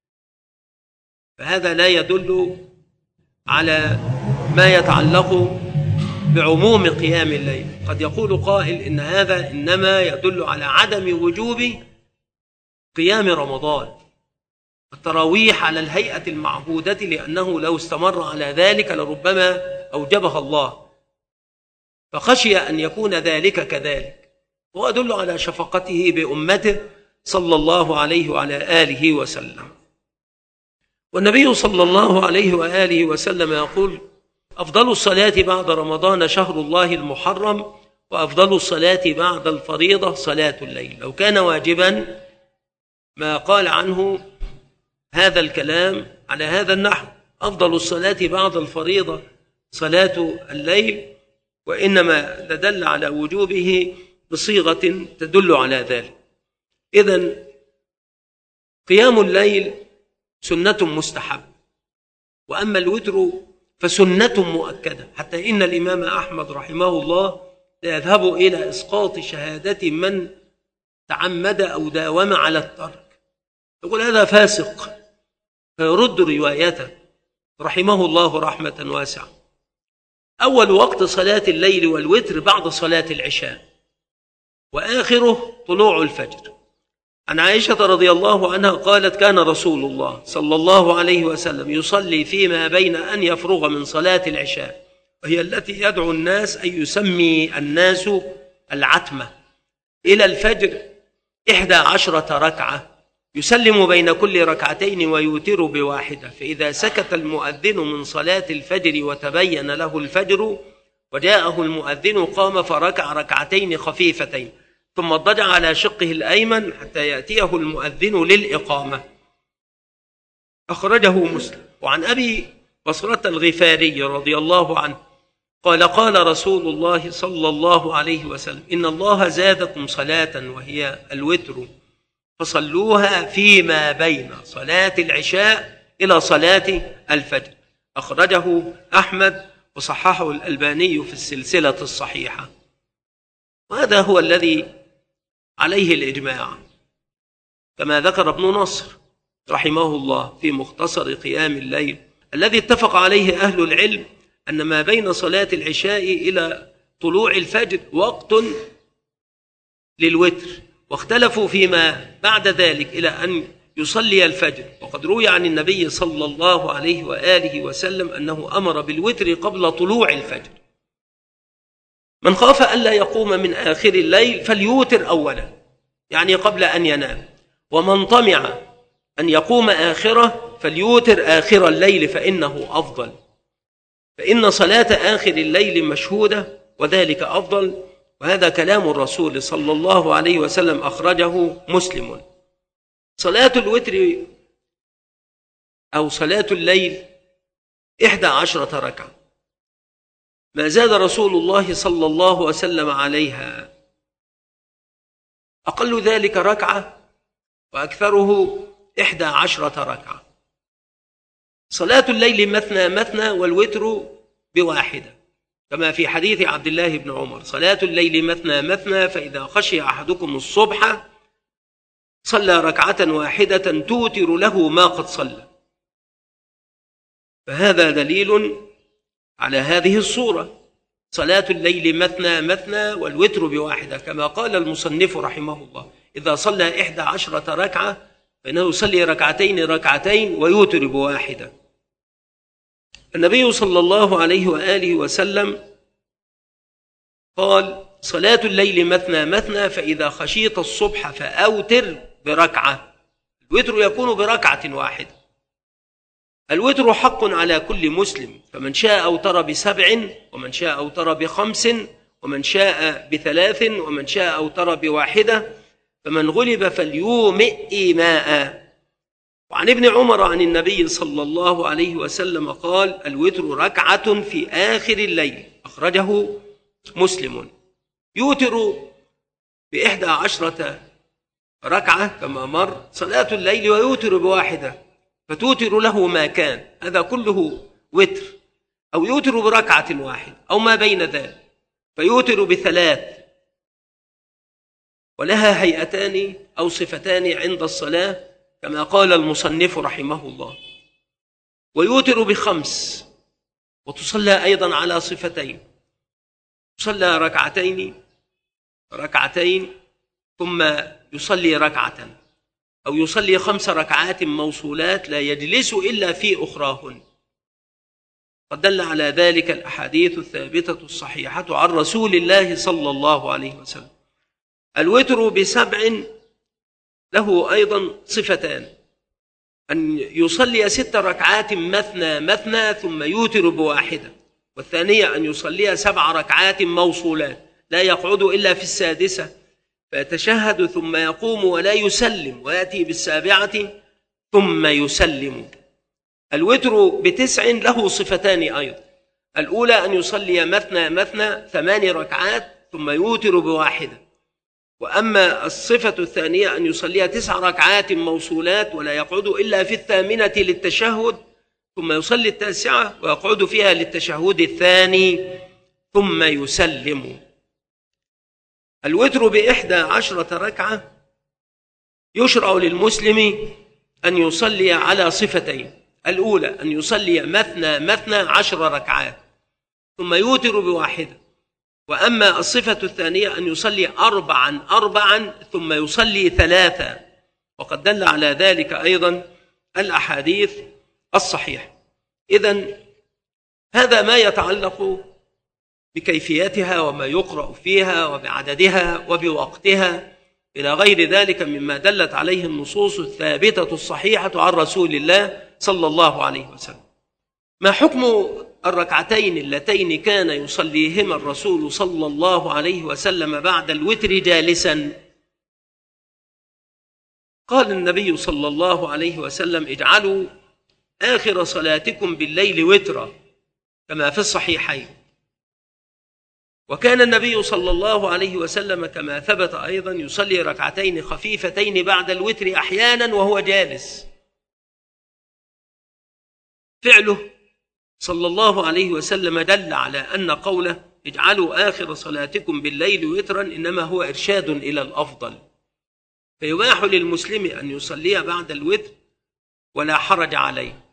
فهذا لا يدل على ما يتعلق بعموم قيام الليل. قد يقول قائل إن هذا إنما يدل على عدم وجوب قيام رمضان، التراويح على الهيئة المعهودة، لأنه لو استمر على ذلك لربما أوجبها الله، فخشي أن يكون ذلك كذلك. ويدل على شفقته بأمته صلى الله عليه وعلى آله وسلم. والنبي صلى الله عليه وآله وسلم يقول: أفضل الصلاة بعد رمضان شهر الله المحرم، وأفضل الصلاة بعد الفريضة صلاة الليل. لو كان واجبا ما قال عنه هذا الكلام على هذا النحو: أفضل الصلاة بعد الفريضة صلاة الليل، وإنما لدل على وجوبه بصيغة تدل على ذلك. إذن قيام الليل سنة مستحب، وأما الوتر فسنة مؤكدة، حتى إن الإمام أحمد رحمه الله لا يذهب إلى إسقاط شهادة من تعمد أو داوم على الترك، يقول هذا فاسق فيرد روايته رحمه الله رحمة واسعة. أول وقت صلاة الليل والوتر بعد صلاة العشاء، وآخره طلوع الفجر. عن عائشة رضي الله عنها قالت: كان رسول الله صلى الله عليه وسلم يصلي فيما بين أن يفرغ من صلاة العشاء، وهي التي يدعو الناس أن يسمي الناس العتمة، إلى الفجر 11 ركعة، يسلم بين كل ركعتين ويوتر بواحدة، فإذا سكت المؤذن من صلاة الفجر وتبين له الفجر وجاءه المؤذن قام فركع ركعتين خفيفتين، ثم اضطجع على شقه الأيمن حتى يأتيه المؤذن للإقامة، أخرجه مسلم. وعن أبي بصرة الغفاري رضي الله عنه قال: قال رسول الله صلى الله عليه وسلم: إن الله زادكم صلاة وهي الوتر، فصلوها فيما بين صلاة العشاء إلى صلاة الفجر. أخرجه أحمد وصححه الألباني في السلسلة الصحيحة. وهذا هو الذي عليه الإجماع، كما ذكر ابن نصر رحمه الله في مختصر قيام الليل، الذي اتفق عليه أهل العلم أن ما بين صلاة العشاء إلى طلوع الفجر وقت للوتر، واختلفوا فيما بعد ذلك إلى أن يصلي الفجر. وقد روي عن النبي صلى الله عليه وآله وسلم أنه أمر بالوتر قبل طلوع الفجر. من خاف ألا يقوم من آخر الليل فليوتر أولا، يعني قبل أن ينام. ومن طمع أن يقوم آخره فليوتر آخر الليل، فإنه أفضل، فإن صلاة آخر الليل مشهودة وذلك أفضل. وهذا كلام الرسول صلى الله عليه وسلم، أخرجه مسلم. صلاة الوتر أو صلاة الليل 11 ركعة، ما زاد رسول الله صلى الله عليه وسلم عليها. أقل ذلك ركعة وأكثره 11 ركعة. صلاة الليل مثنى مثنى والوتر بواحدة، كما في حديث عبد الله بن عمر: صلاة الليل مثنى مثنى، فإذا خشي أحدكم الصبح صلى ركعة واحدة توتر له ما قد صلى. فهذا دليل على هذه الصورة: صلاة الليل مثنى مثنى والوتر بواحدة، كما قال المصنف رحمه الله: إذا صلى 11 ركعة فإنه يصلي ركعتين ركعتين ويوتر بواحدة. النبي صلى الله عليه وآله وسلم قال: صلاة الليل مثنى مثنى، فإذا خشيت الصبح فأوتر بركعة. الوتر يكون بركعة واحدة. الوتر حق على كل مسلم، فمن شاء أوتر ب7، ومن شاء أوتر ب5، ومن شاء ب3، ومن شاء أوتر ب1، فمن غلب فليومئ إيماء. وعن ابن عمر عن النبي صلى الله عليه وسلم قال: الوتر ركعة في آخر الليل، أخرجه مسلم. يوتر ب11 ركعة كما مر صلاة الليل، ويوتر بواحدة، فتوتر له ما كان، هذا كله وتر. أو يوتر بركعة واحدة أو ما بين ذلك، فيوتر ب3، ولها هيئتان أو صفتان عند الصلاة كما قال المصنف رحمه الله. ويوتر ب5، وتصلى أيضا على صفتين: صلى ركعتين ركعتين ثم يصلي ركعة، أو يصلي 5 ركعات موصولات لا يجلس إلا في أخراهن. قد دل على ذلك الأحاديث الثابتة الصحيحة عن رسول الله صلى الله عليه وسلم. الوتر ب7 له أيضا صفتان: أن يصلي 6 ركعات مثنى مثنى ثم يوتر بواحدة، والثانية أن يصلي 7 ركعات موصولات لا يقعد إلا في السادسة، فيتشهد ثم يقوم ولا يسلم، ويأتي بالسابعة ثم يسلم. الوتر ب9 له صفتان أيضا: الأولى أن يصلي مثنى مثنى 8 ركعات ثم يوتر بواحدة. وأما الصفة الثانية أن يصلي 9 ركعات موصولات ولا يقعد إلا في الثامنة للتشهد، ثم يصلي التاسعة ويقعد فيها للتشهد الثاني ثم يسلم. الوتر ب11 ركعة يشرع للمسلم أن يصلي على صفتين: الأولى أن يصلي مثنى مثنى 10 ركعات ثم يوتر بواحدة. وأما الصفة الثانية أن يصلي 4 4 ثم يصلي 3، وقد دل على ذلك أيضا الأحاديث الصحيحة. إذن هذا ما يتعلق بكيفيتها وما يقرأ فيها وبعددها وبوقتها إلى غير ذلك مما دلت عليه النصوص الثابتة الصحيحة عن رسول الله صلى الله عليه وسلم. ما حكم الركعتين اللتين كان يصليهما الرسول صلى الله عليه وسلم بعد الوتر جالسا؟ قال النبي صلى الله عليه وسلم: اجعلوا آخر صلاتكم بالليل وترا، كما في الصحيحين. وكان النبي صلى الله عليه وسلم كما ثبت أيضا يصلي ركعتين خفيفتين بعد الوتر أحيانا وهو جالس. فعله صلى الله عليه وسلم دل على أن قوله اجعلوا آخر صلاتكم بالليل وترا إنما هو إرشاد إلى الأفضل، فيباح للمسلم أن يصلي بعد الوتر ولا حرج عليه.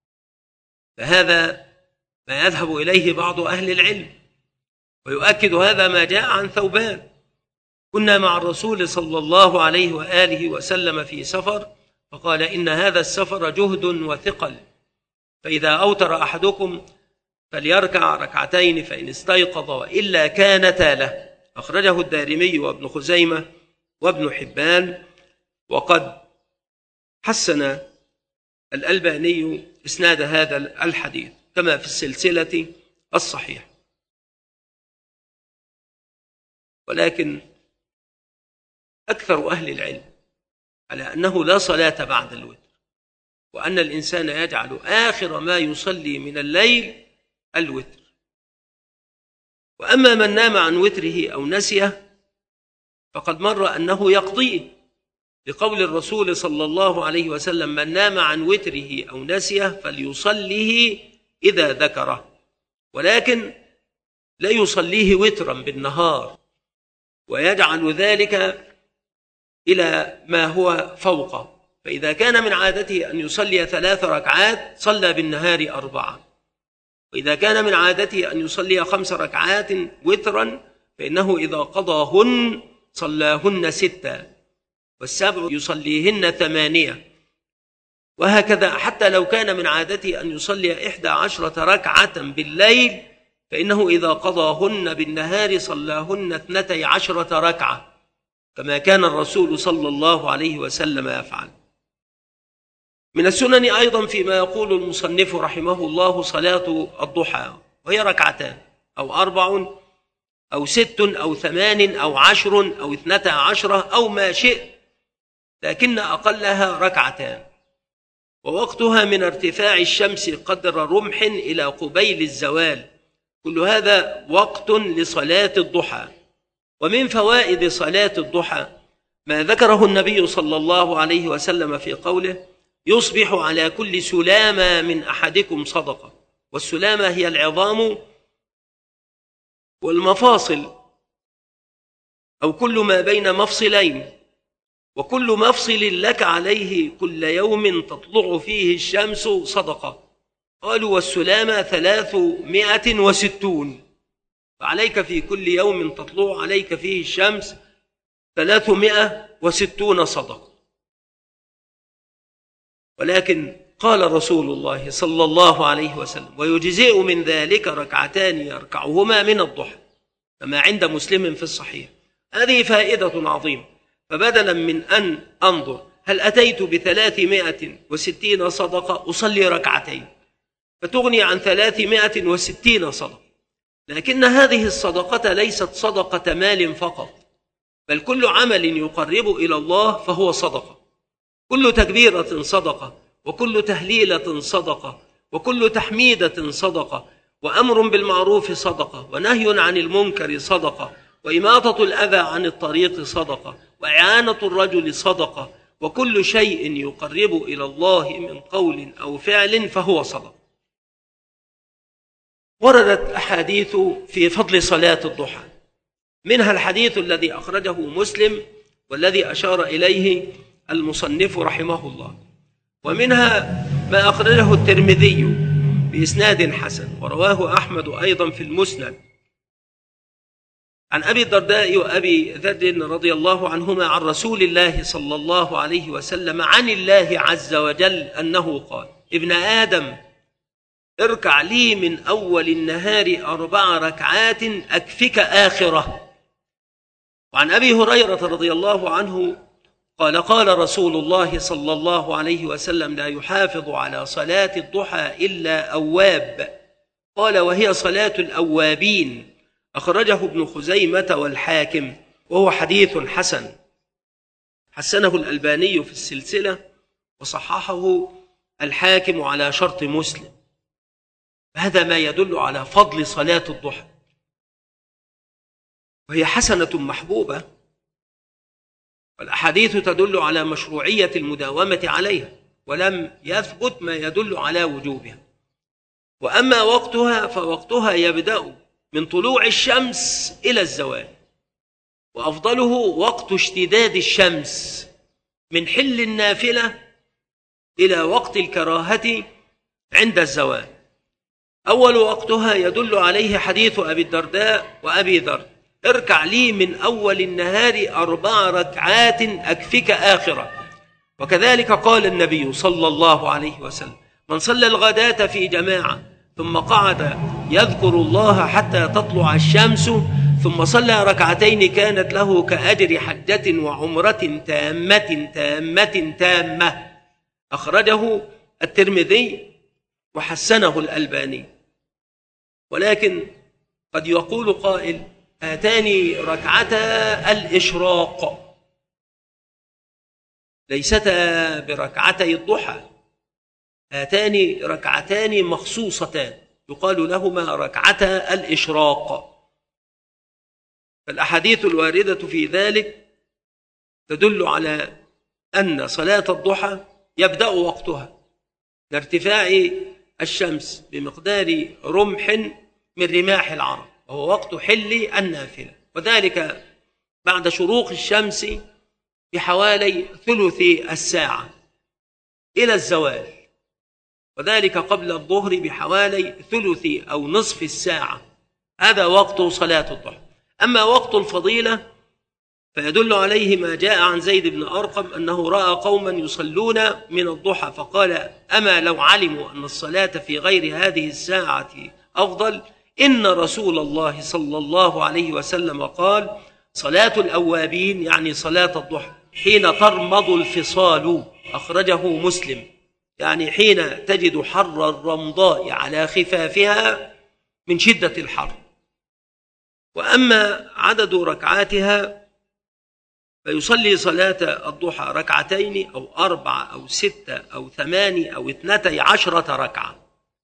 فهذا ما يذهب إليه بعض أهل العلم، ويؤكد هذا ما جاء عن ثوبان: كنا مع الرسول صلى الله عليه وآله وسلم في سفر، فقال إن هذا السفر جهد وثقل، فإذا أوتر أحدكم فليركع ركعتين فإن استيقظ وإلا كانتا له. أخرجه الدارمي وابن خزيمة وابن حبان، وقد حسن الألباني إسناد هذا الحديث كما في السلسلة الصحيحة. ولكن أكثر أهل العلم على أنه لا صلاة بعد الوتر، وأن الإنسان يجعل آخر ما يصلي من الليل الوتر. وأما من نام عن وتره أو نسيه فقد مر أنه يقضيه، لقول الرسول صلى الله عليه وسلم: من نام عن وتره أو نسيه فليصليه إذا ذكره، ولكن لا يصليه وترا بالنهار، ويجعل ذلك إلى ما هو فوقه. فإذا كان من عادته أن يصلي 3 ركعات صلى بالنهار 4، وإذا كان من عادته أن يصلي 5 ركعات وترا فإنه إذا قضاهن صلاهن 6، والسبع يصليهن 8، وهكذا. حتى لو كان من عادته أن يصلي 11 ركعة بالليل فإنه إذا قضاهن بالنهار صلاهن 12 ركعة، كما كان الرسول صلى الله عليه وسلم يفعل. من السنن أيضا فيما يقول المصنف رحمه الله صلاة الضحى، وهي 2 ركعتان أو 4 أو 6 أو 8 أو 10 أو 12 أو ما شئت، لكن أقلها 2 ركعتان، ووقتها من ارتفاع الشمس قدر رمح إلى قبيل الزوال. كل هذا وقت لصلاة الضحى. ومن فوائد صلاة الضحى ما ذكره النبي صلى الله عليه وسلم في قوله: يصبح على كل سلامة من أحدكم صدقة. والسلامة هي العظام والمفاصل، أو كل ما بين مفصلين، وكل مفصل لك عليه كل يوم تطلع فيه الشمس صدقة. قالوا: والسلامة 360، فعليك في كل يوم تطلع عليك فيه الشمس 360 صدقة. ولكن قال رسول الله صلى الله عليه وسلم: ويجزئ من ذلك 2 ركعتان يركعهما من الضحى، كما عند مسلم في الصحيح. هذه فائدة عظيمة. فبدلا من أن أنظر هل أتيت ب360 صدقة أصلي 2 ركعتين فتغني عن 360 صدقة، لكن هذه الصدقة ليست صدقة مال فقط، بل كل عمل يقرب إلى الله فهو صدقة. كل تكبيرة صدقة، وكل تهليلة صدقة، وكل تحميدة صدقة، وأمر بالمعروف صدقة، ونهي عن المنكر صدقة، وإماطة الأذى عن الطريق صدقة، وإعانة الرجل صدقة، وكل شيء يقرب إلى الله من قول أو فعل فهو صدقة. وردت أحاديث في فضل صلاة الضحى، منها الحديث الذي أخرجه مسلم والذي أشار إليه المصنف رحمه الله، ومنها ما أخرجه الترمذي بإسناد حسن، ورواه أحمد أيضا في المسند عن أبي الدرداء وأبي ذر رضي الله عنهما عن رسول الله صلى الله عليه وسلم عن الله عز وجل أنه قال: ابن آدم اركع لي من أول النهار 4 ركعات أكفك آخرة. وعن أبي هريرة رضي الله عنه قال: قال رسول الله صلى الله عليه وسلم: لا يحافظ على صلاة الضحى إلا أواب. قال: وهي صلاة الأوابين. أخرجه ابن خزيمة والحاكم، وهو حديث حسن، حسنه الألباني في السلسلة، وصححه الحاكم على شرط مسلم. هذا ما يدل على فضل صلاة الضحى. وهي حسنة محبوبة، والأحاديث تدل على مشروعية المداومة عليها، ولم يثبت ما يدل على وجوبها. وأما وقتها فوقتها يبدأ من طلوع الشمس إلى الزوال، وأفضله وقت اشتداد الشمس من حل النافلة إلى وقت الكراهة عند الزوال. أول وقتها يدل عليه حديث أبي الدرداء وأبي ذر: اركع لي من أول النهار 4 ركعات أكفك آخرة. وكذلك قال النبي صلى الله عليه وسلم: من صلى الغداة في جماعة ثم قعد يذكر الله حتى تطلع الشمس ثم صلى ركعتين كانت له كأجر حجة وعمرة تامة تامة تامة. أخرجه الترمذي وحسنه الألباني. ولكن قد يقول قائل: هاتان ركعتا الإشراق ليستا بركعتي الضحى، هاتان ركعتان مخصوصتان يقال لهما ركعتا الإشراق. فالأحاديث الواردة في ذلك تدل على أن صلاة الضحى يبدأ وقتها لارتفاع الشمس بمقدار رمح من رماح العرب، وهو وقت حل النافلة، وذلك بعد شروق الشمس بحوالي ثلث الساعة إلى الزوال، وذلك قبل الظهر بحوالي ثلث أو نصف الساعة. هذا وقت صلاة الضحى. أما وقت الفضيلة فيدل عليه ما جاء عن زيد بن أرقم أنه رأى قوما يصلون من الضحى فقال: أما لو علموا أن الصلاة في غير هذه الساعة أفضل، إن رسول الله صلى الله عليه وسلم قال: صلاة الأوابين يعني صلاة الضحى حين ترمض الفصال. أخرجه مسلم، يعني حين تجد حر الرمضاء على خفافها من شدة الحر. وأما عدد ركعاتها فيصلي صلاة الضحى 2 أو 4 أو 6 أو 8 أو 12 ركعة،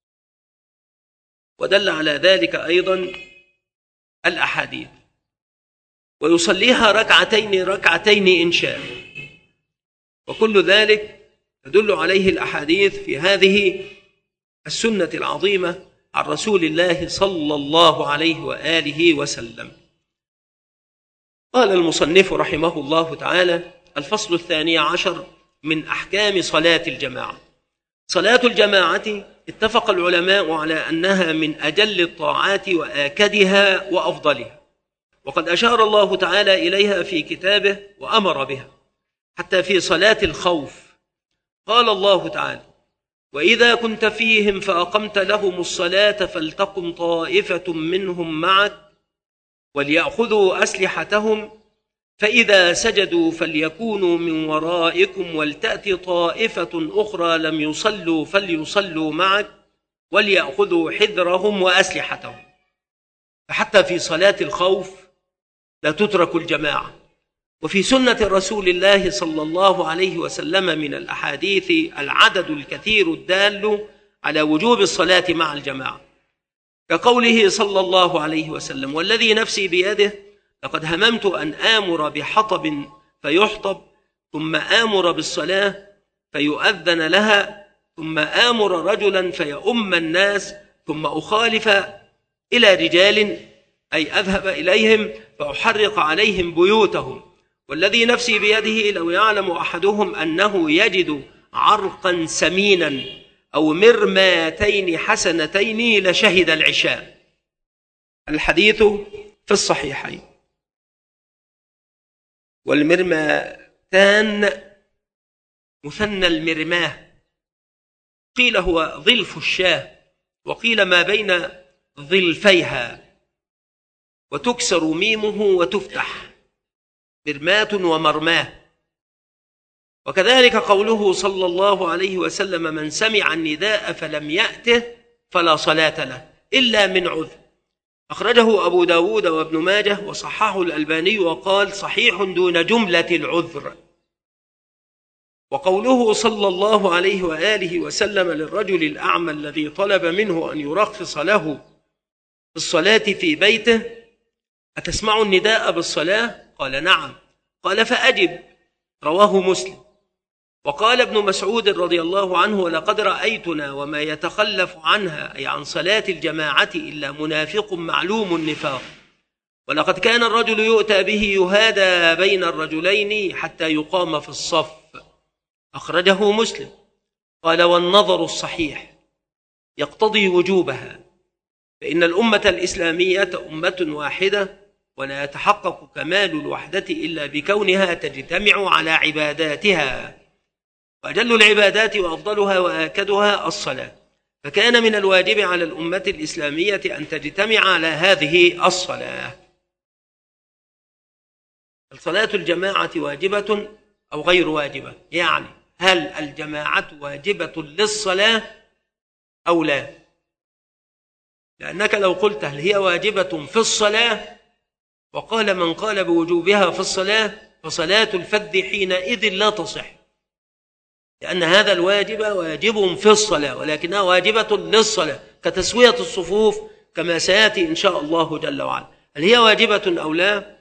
ودل على ذلك أيضا الأحاديث. ويصليها 2 إن شاء، وكل ذلك تدل عليه الأحاديث في هذه السنة العظيمة عن رسول الله صلى الله عليه وآله وسلم. قال المصنف رحمه الله تعالى: الفصل 12 من أحكام صلاة الجماعة. صلاة الجماعة اتفق العلماء على أنها من أجل الطاعات وآكدها وأفضلها، وقد أشار الله تعالى إليها في كتابه وأمر بها، حتى في صلاة الخوف قال الله تعالى: وإذا كنت فيهم فأقمت لهم الصلاة فلتقم طائفة منهم معك وليأخذوا أسلحتهم فإذا سجدوا فليكونوا من ورائكم ولتأتي طائفة أخرى لم يصلوا فليصلوا معك وليأخذوا حذرهم وأسلحتهم. فحتى في صلاة الخوف لا تترك الجماعة. وفي سنة رسول الله صلى الله عليه وسلم من الأحاديث العدد الكثير الدال على وجوب الصلاة مع الجماعة، كقوله صلى الله عليه وسلم: والذي نفسي بيده لقد هممت أن آمر بحطب فيحطب ثم آمر بالصلاة فيؤذن لها ثم آمر رجلا فيؤم الناس ثم أخالف إلى رجال أي أذهب إليهم فأحرق عليهم بيوتهم، والذي نفسي بيده لو يعلم أحدهم أنه يجد عرقا سمينا أو مرماتين حسنتين لشهد العشاء. الحديث في الصحيحين. والمرماتان مثنى المرماه، قيل هو ظلف الشاة، وقيل ما بين ظلفيها، وتكسر ميمه وتفتح مرمات ومرماه. وكذلك قوله صلى الله عليه وسلم: من سمع النداء فلم يأته فلا صلاة له إلا من عذر. أخرجه أبو داود وابن ماجه وصححه الألباني وقال: صحيح دون جملة العذر. وقوله صلى الله عليه وآله وسلم للرجل الأعمى الذي طلب منه أن يرخص له في الصلاة في بيته: أتسمع النداء بالصلاة؟ قال نعم. قال فأجب. رواه مسلم. وقال ابن مسعود رضي الله عنه ولقد رأيتنا وما يتخلف عنها أي عن صلاة الجماعة إلا منافق معلوم النفاق، ولقد كان الرجل يؤتى به يهادى بين الرجلين حتى يقام في الصف. أخرجه مسلم. قال والنظر الصحيح يقتضي وجوبها، فإن الأمة الإسلامية أمة واحدة، ولا يتحقق كمال الوحدة إلا بكونها تجتمع على عباداتها، وأجل العبادات وأفضلها وآكدها الصلاة، فكان من الواجب على الأمة الإسلامية أن تجتمع على هذه الصلاة. الصلاة الجماعة واجبة أو غير واجبة؟ يعني هل الجماعة واجبة للصلاة أو لا؟ لأنك لو قلت هل هي واجبة في الصلاة، وقال من قال بوجوبها في الصلاة فصلاة الفذ حينئذ لا تصح، لأن هذا الواجب واجب في الصلاة ولكنها واجبة للصلاة، كتسوية الصفوف كما سيأتي إن شاء الله جل وعلا. هل هي واجبة أو لا؟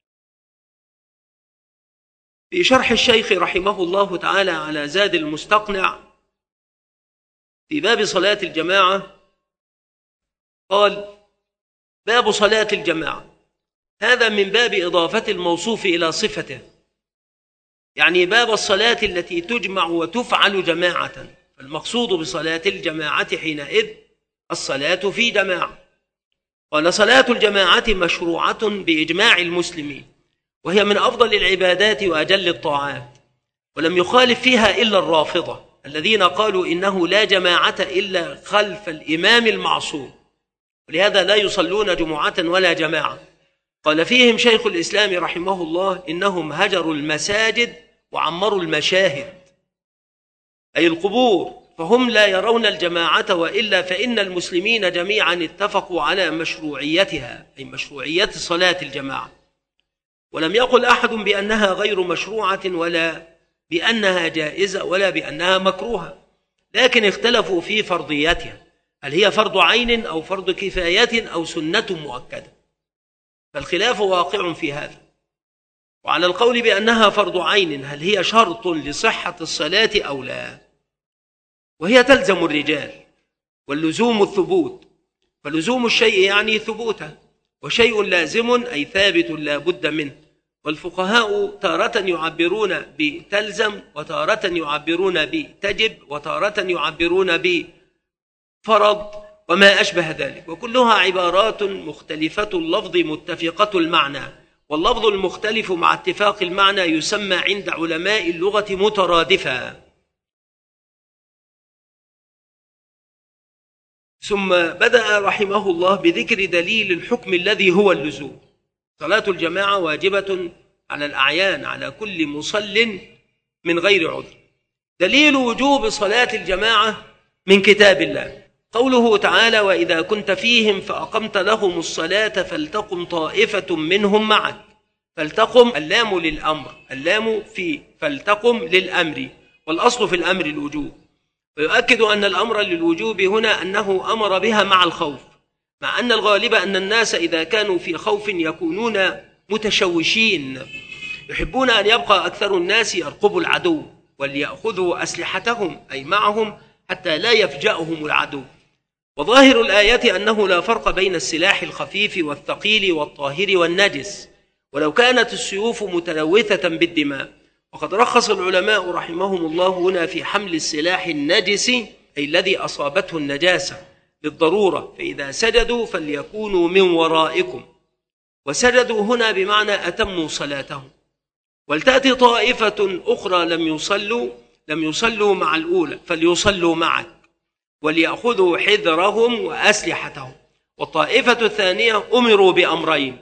في شرح الشيخ رحمه الله تعالى على زاد المستقنع في باب صلاة الجماعة قال باب صلاة الجماعة، هذا من باب إضافة الموصوف إلى صفته، يعني باب الصلاة التي تجمع وتفعل جماعة، فالمقصود بصلاة الجماعة حينئذ الصلاة في جماعة. قال صلاة الجماعة مشروعة بإجماع المسلمين، وهي من أفضل العبادات وأجل الطاعات، ولم يخالف فيها إلا الرافضة الذين قالوا إنه لا جماعة إلا خلف الإمام المعصوم، ولهذا لا يصلون جمعة ولا جماعة. قال فيهم شيخ الإسلام رحمه الله إنهم هجروا المساجد وعمروا المشاهد أي القبور، فهم لا يرون الجماعة، وإلا فإن المسلمين جميعا اتفقوا على مشروعيتها أي مشروعية صلاة الجماعة، ولم يقل أحد بأنها غير مشروعة ولا بأنها جائزة ولا بأنها مكروهة، لكن اختلفوا في فرضيتها، هل هي فرض عين أو فرض كفاية أو سنة مؤكدة، فالخلاف واقع في هذا. وعلى القول بأنها فرض عين هل هي شرط لصحة الصلاة أو لا، وهي تلزم الرجال، واللزوم الثبوت، فلزوم الشيء يعني ثبوته، وشيء لازم أي ثابت لا بد منه. والفقهاء تارة يعبرون بتلزم، وتارة يعبرون بتجب، وتارة يعبرون بفرض وما أشبه ذلك، وكلها عبارات مختلفة اللفظ متفقة المعنى، واللفظ المختلف مع اتفاق المعنى يسمى عند علماء اللغة مترادفا. ثم بدأ رحمه الله بذكر دليل الحكم الذي هو اللزوم. صلاة الجماعة واجبة على الأعيان على كل مصل من غير عذر. دليل وجوب صلاة الجماعة من كتاب الله قوله تعالى وإذا كنت فيهم فأقمت لهم الصلاة فلتقم طائفة منهم معك. فلتقم اللام للأمر، اللام في فلتقم للأمر، والأصل في الأمر الوجوب، ويؤكد أن الأمر للوجوب هنا أنه أمر بها مع الخوف، مع أن الغالب أن الناس إذا كانوا في خوف يكونون متشوشين، يحبون أن يبقى أكثر الناس يرقبوا العدو وليأخذوا أسلحتهم أي معهم حتى لا يفجأهم العدو. وظاهر الآية أنه لا فرق بين السلاح الخفيف والثقيل والطاهر والنجس، ولو كانت السيوف متلوثة بالدماء. وقد رخص العلماء رحمهم الله هنا في حمل السلاح النجس أي الذي أصابته النجاسة للضرورة، فإذا سجدوا فليكونوا من ورائكم، وسجدوا هنا بمعنى أتموا صلاتهم. ولتأتي طائفة أخرى لم يصلوا مع الأولى فليصلوا معك وليأخذوا حذرهم وأسلحتهم. والطائفة الثانية أمروا بأمرين،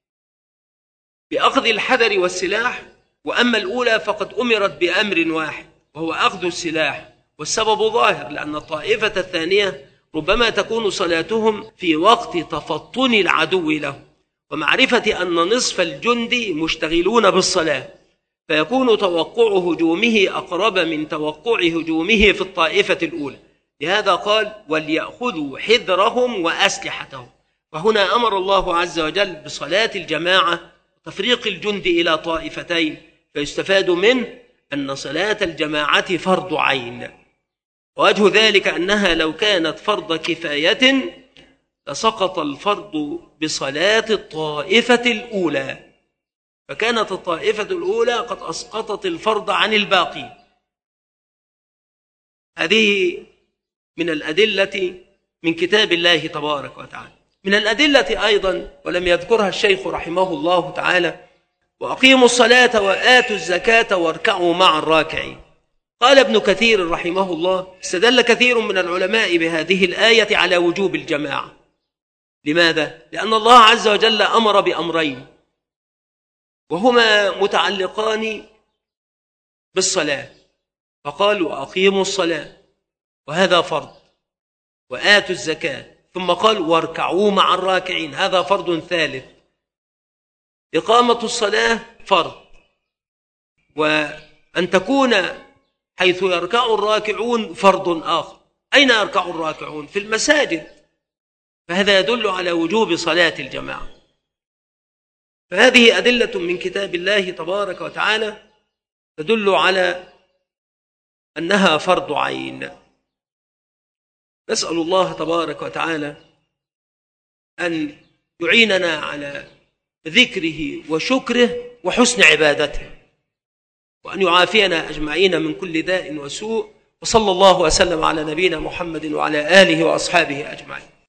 بأخذ الحذر والسلاح، وأما الأولى فقد أمرت بأمر واحد وهو أخذ السلاح، والسبب ظاهر لأن الطائفة الثانية ربما تكون صلاتهم في وقت تفطن العدو له ومعرفة أن نصف الجند مشتغلون بالصلاة، فيكون توقع هجومه أقرب من توقع هجومه في الطائفة الأولى. لهذا قال وليأخذوا حذرهم وأسلحتهم، وهنا أمر الله عز وجل بصلاة الجماعة وتفريق الجند إلى طائفتين، فيستفاد منه أن صلاة الجماعة فرض عين، ووجه ذلك أنها لو كانت فرض كفاية لسقط الفرض بصلاة الطائفة الأولى، فكانت الطائفة الأولى قد أسقطت الفرض عن الباقي. هذه من الأدلة من كتاب الله تبارك وتعالى. من الأدلة أيضا ولم يذكرها الشيخ رحمه الله تعالى: وأقيموا الصلاة وآتوا الزكاة واركعوا مع الراكعين. قال ابن كثير رحمه الله: استدل كثير من العلماء بهذه الآية على وجوب الجماعة. لماذا؟ لأن الله عز وجل أمر بأمرين وهما متعلقان بالصلاة، فقال: وأقيموا الصلاة، وهذا فرض، وآتوا الزكاة، ثم قال: واركعوا مع الراكعين، هذا فرض ثالث. إقامة الصلاة فرض، وأن تكون حيث يركع الراكعون فرض آخر. أين يركع الراكعون؟ في المساجد، فهذا يدل على وجوب صلاة الجماعة. فهذه أدلة من كتاب الله تبارك وتعالى تدل على أنها فرض عين. نسأل الله تبارك وتعالى أن يعيننا على ذكره وشكره وحسن عبادته، وأن يعافينا أجمعين من كل داء وسوء. وصلى الله وسلم على نبينا محمد وعلى آله وأصحابه أجمعين.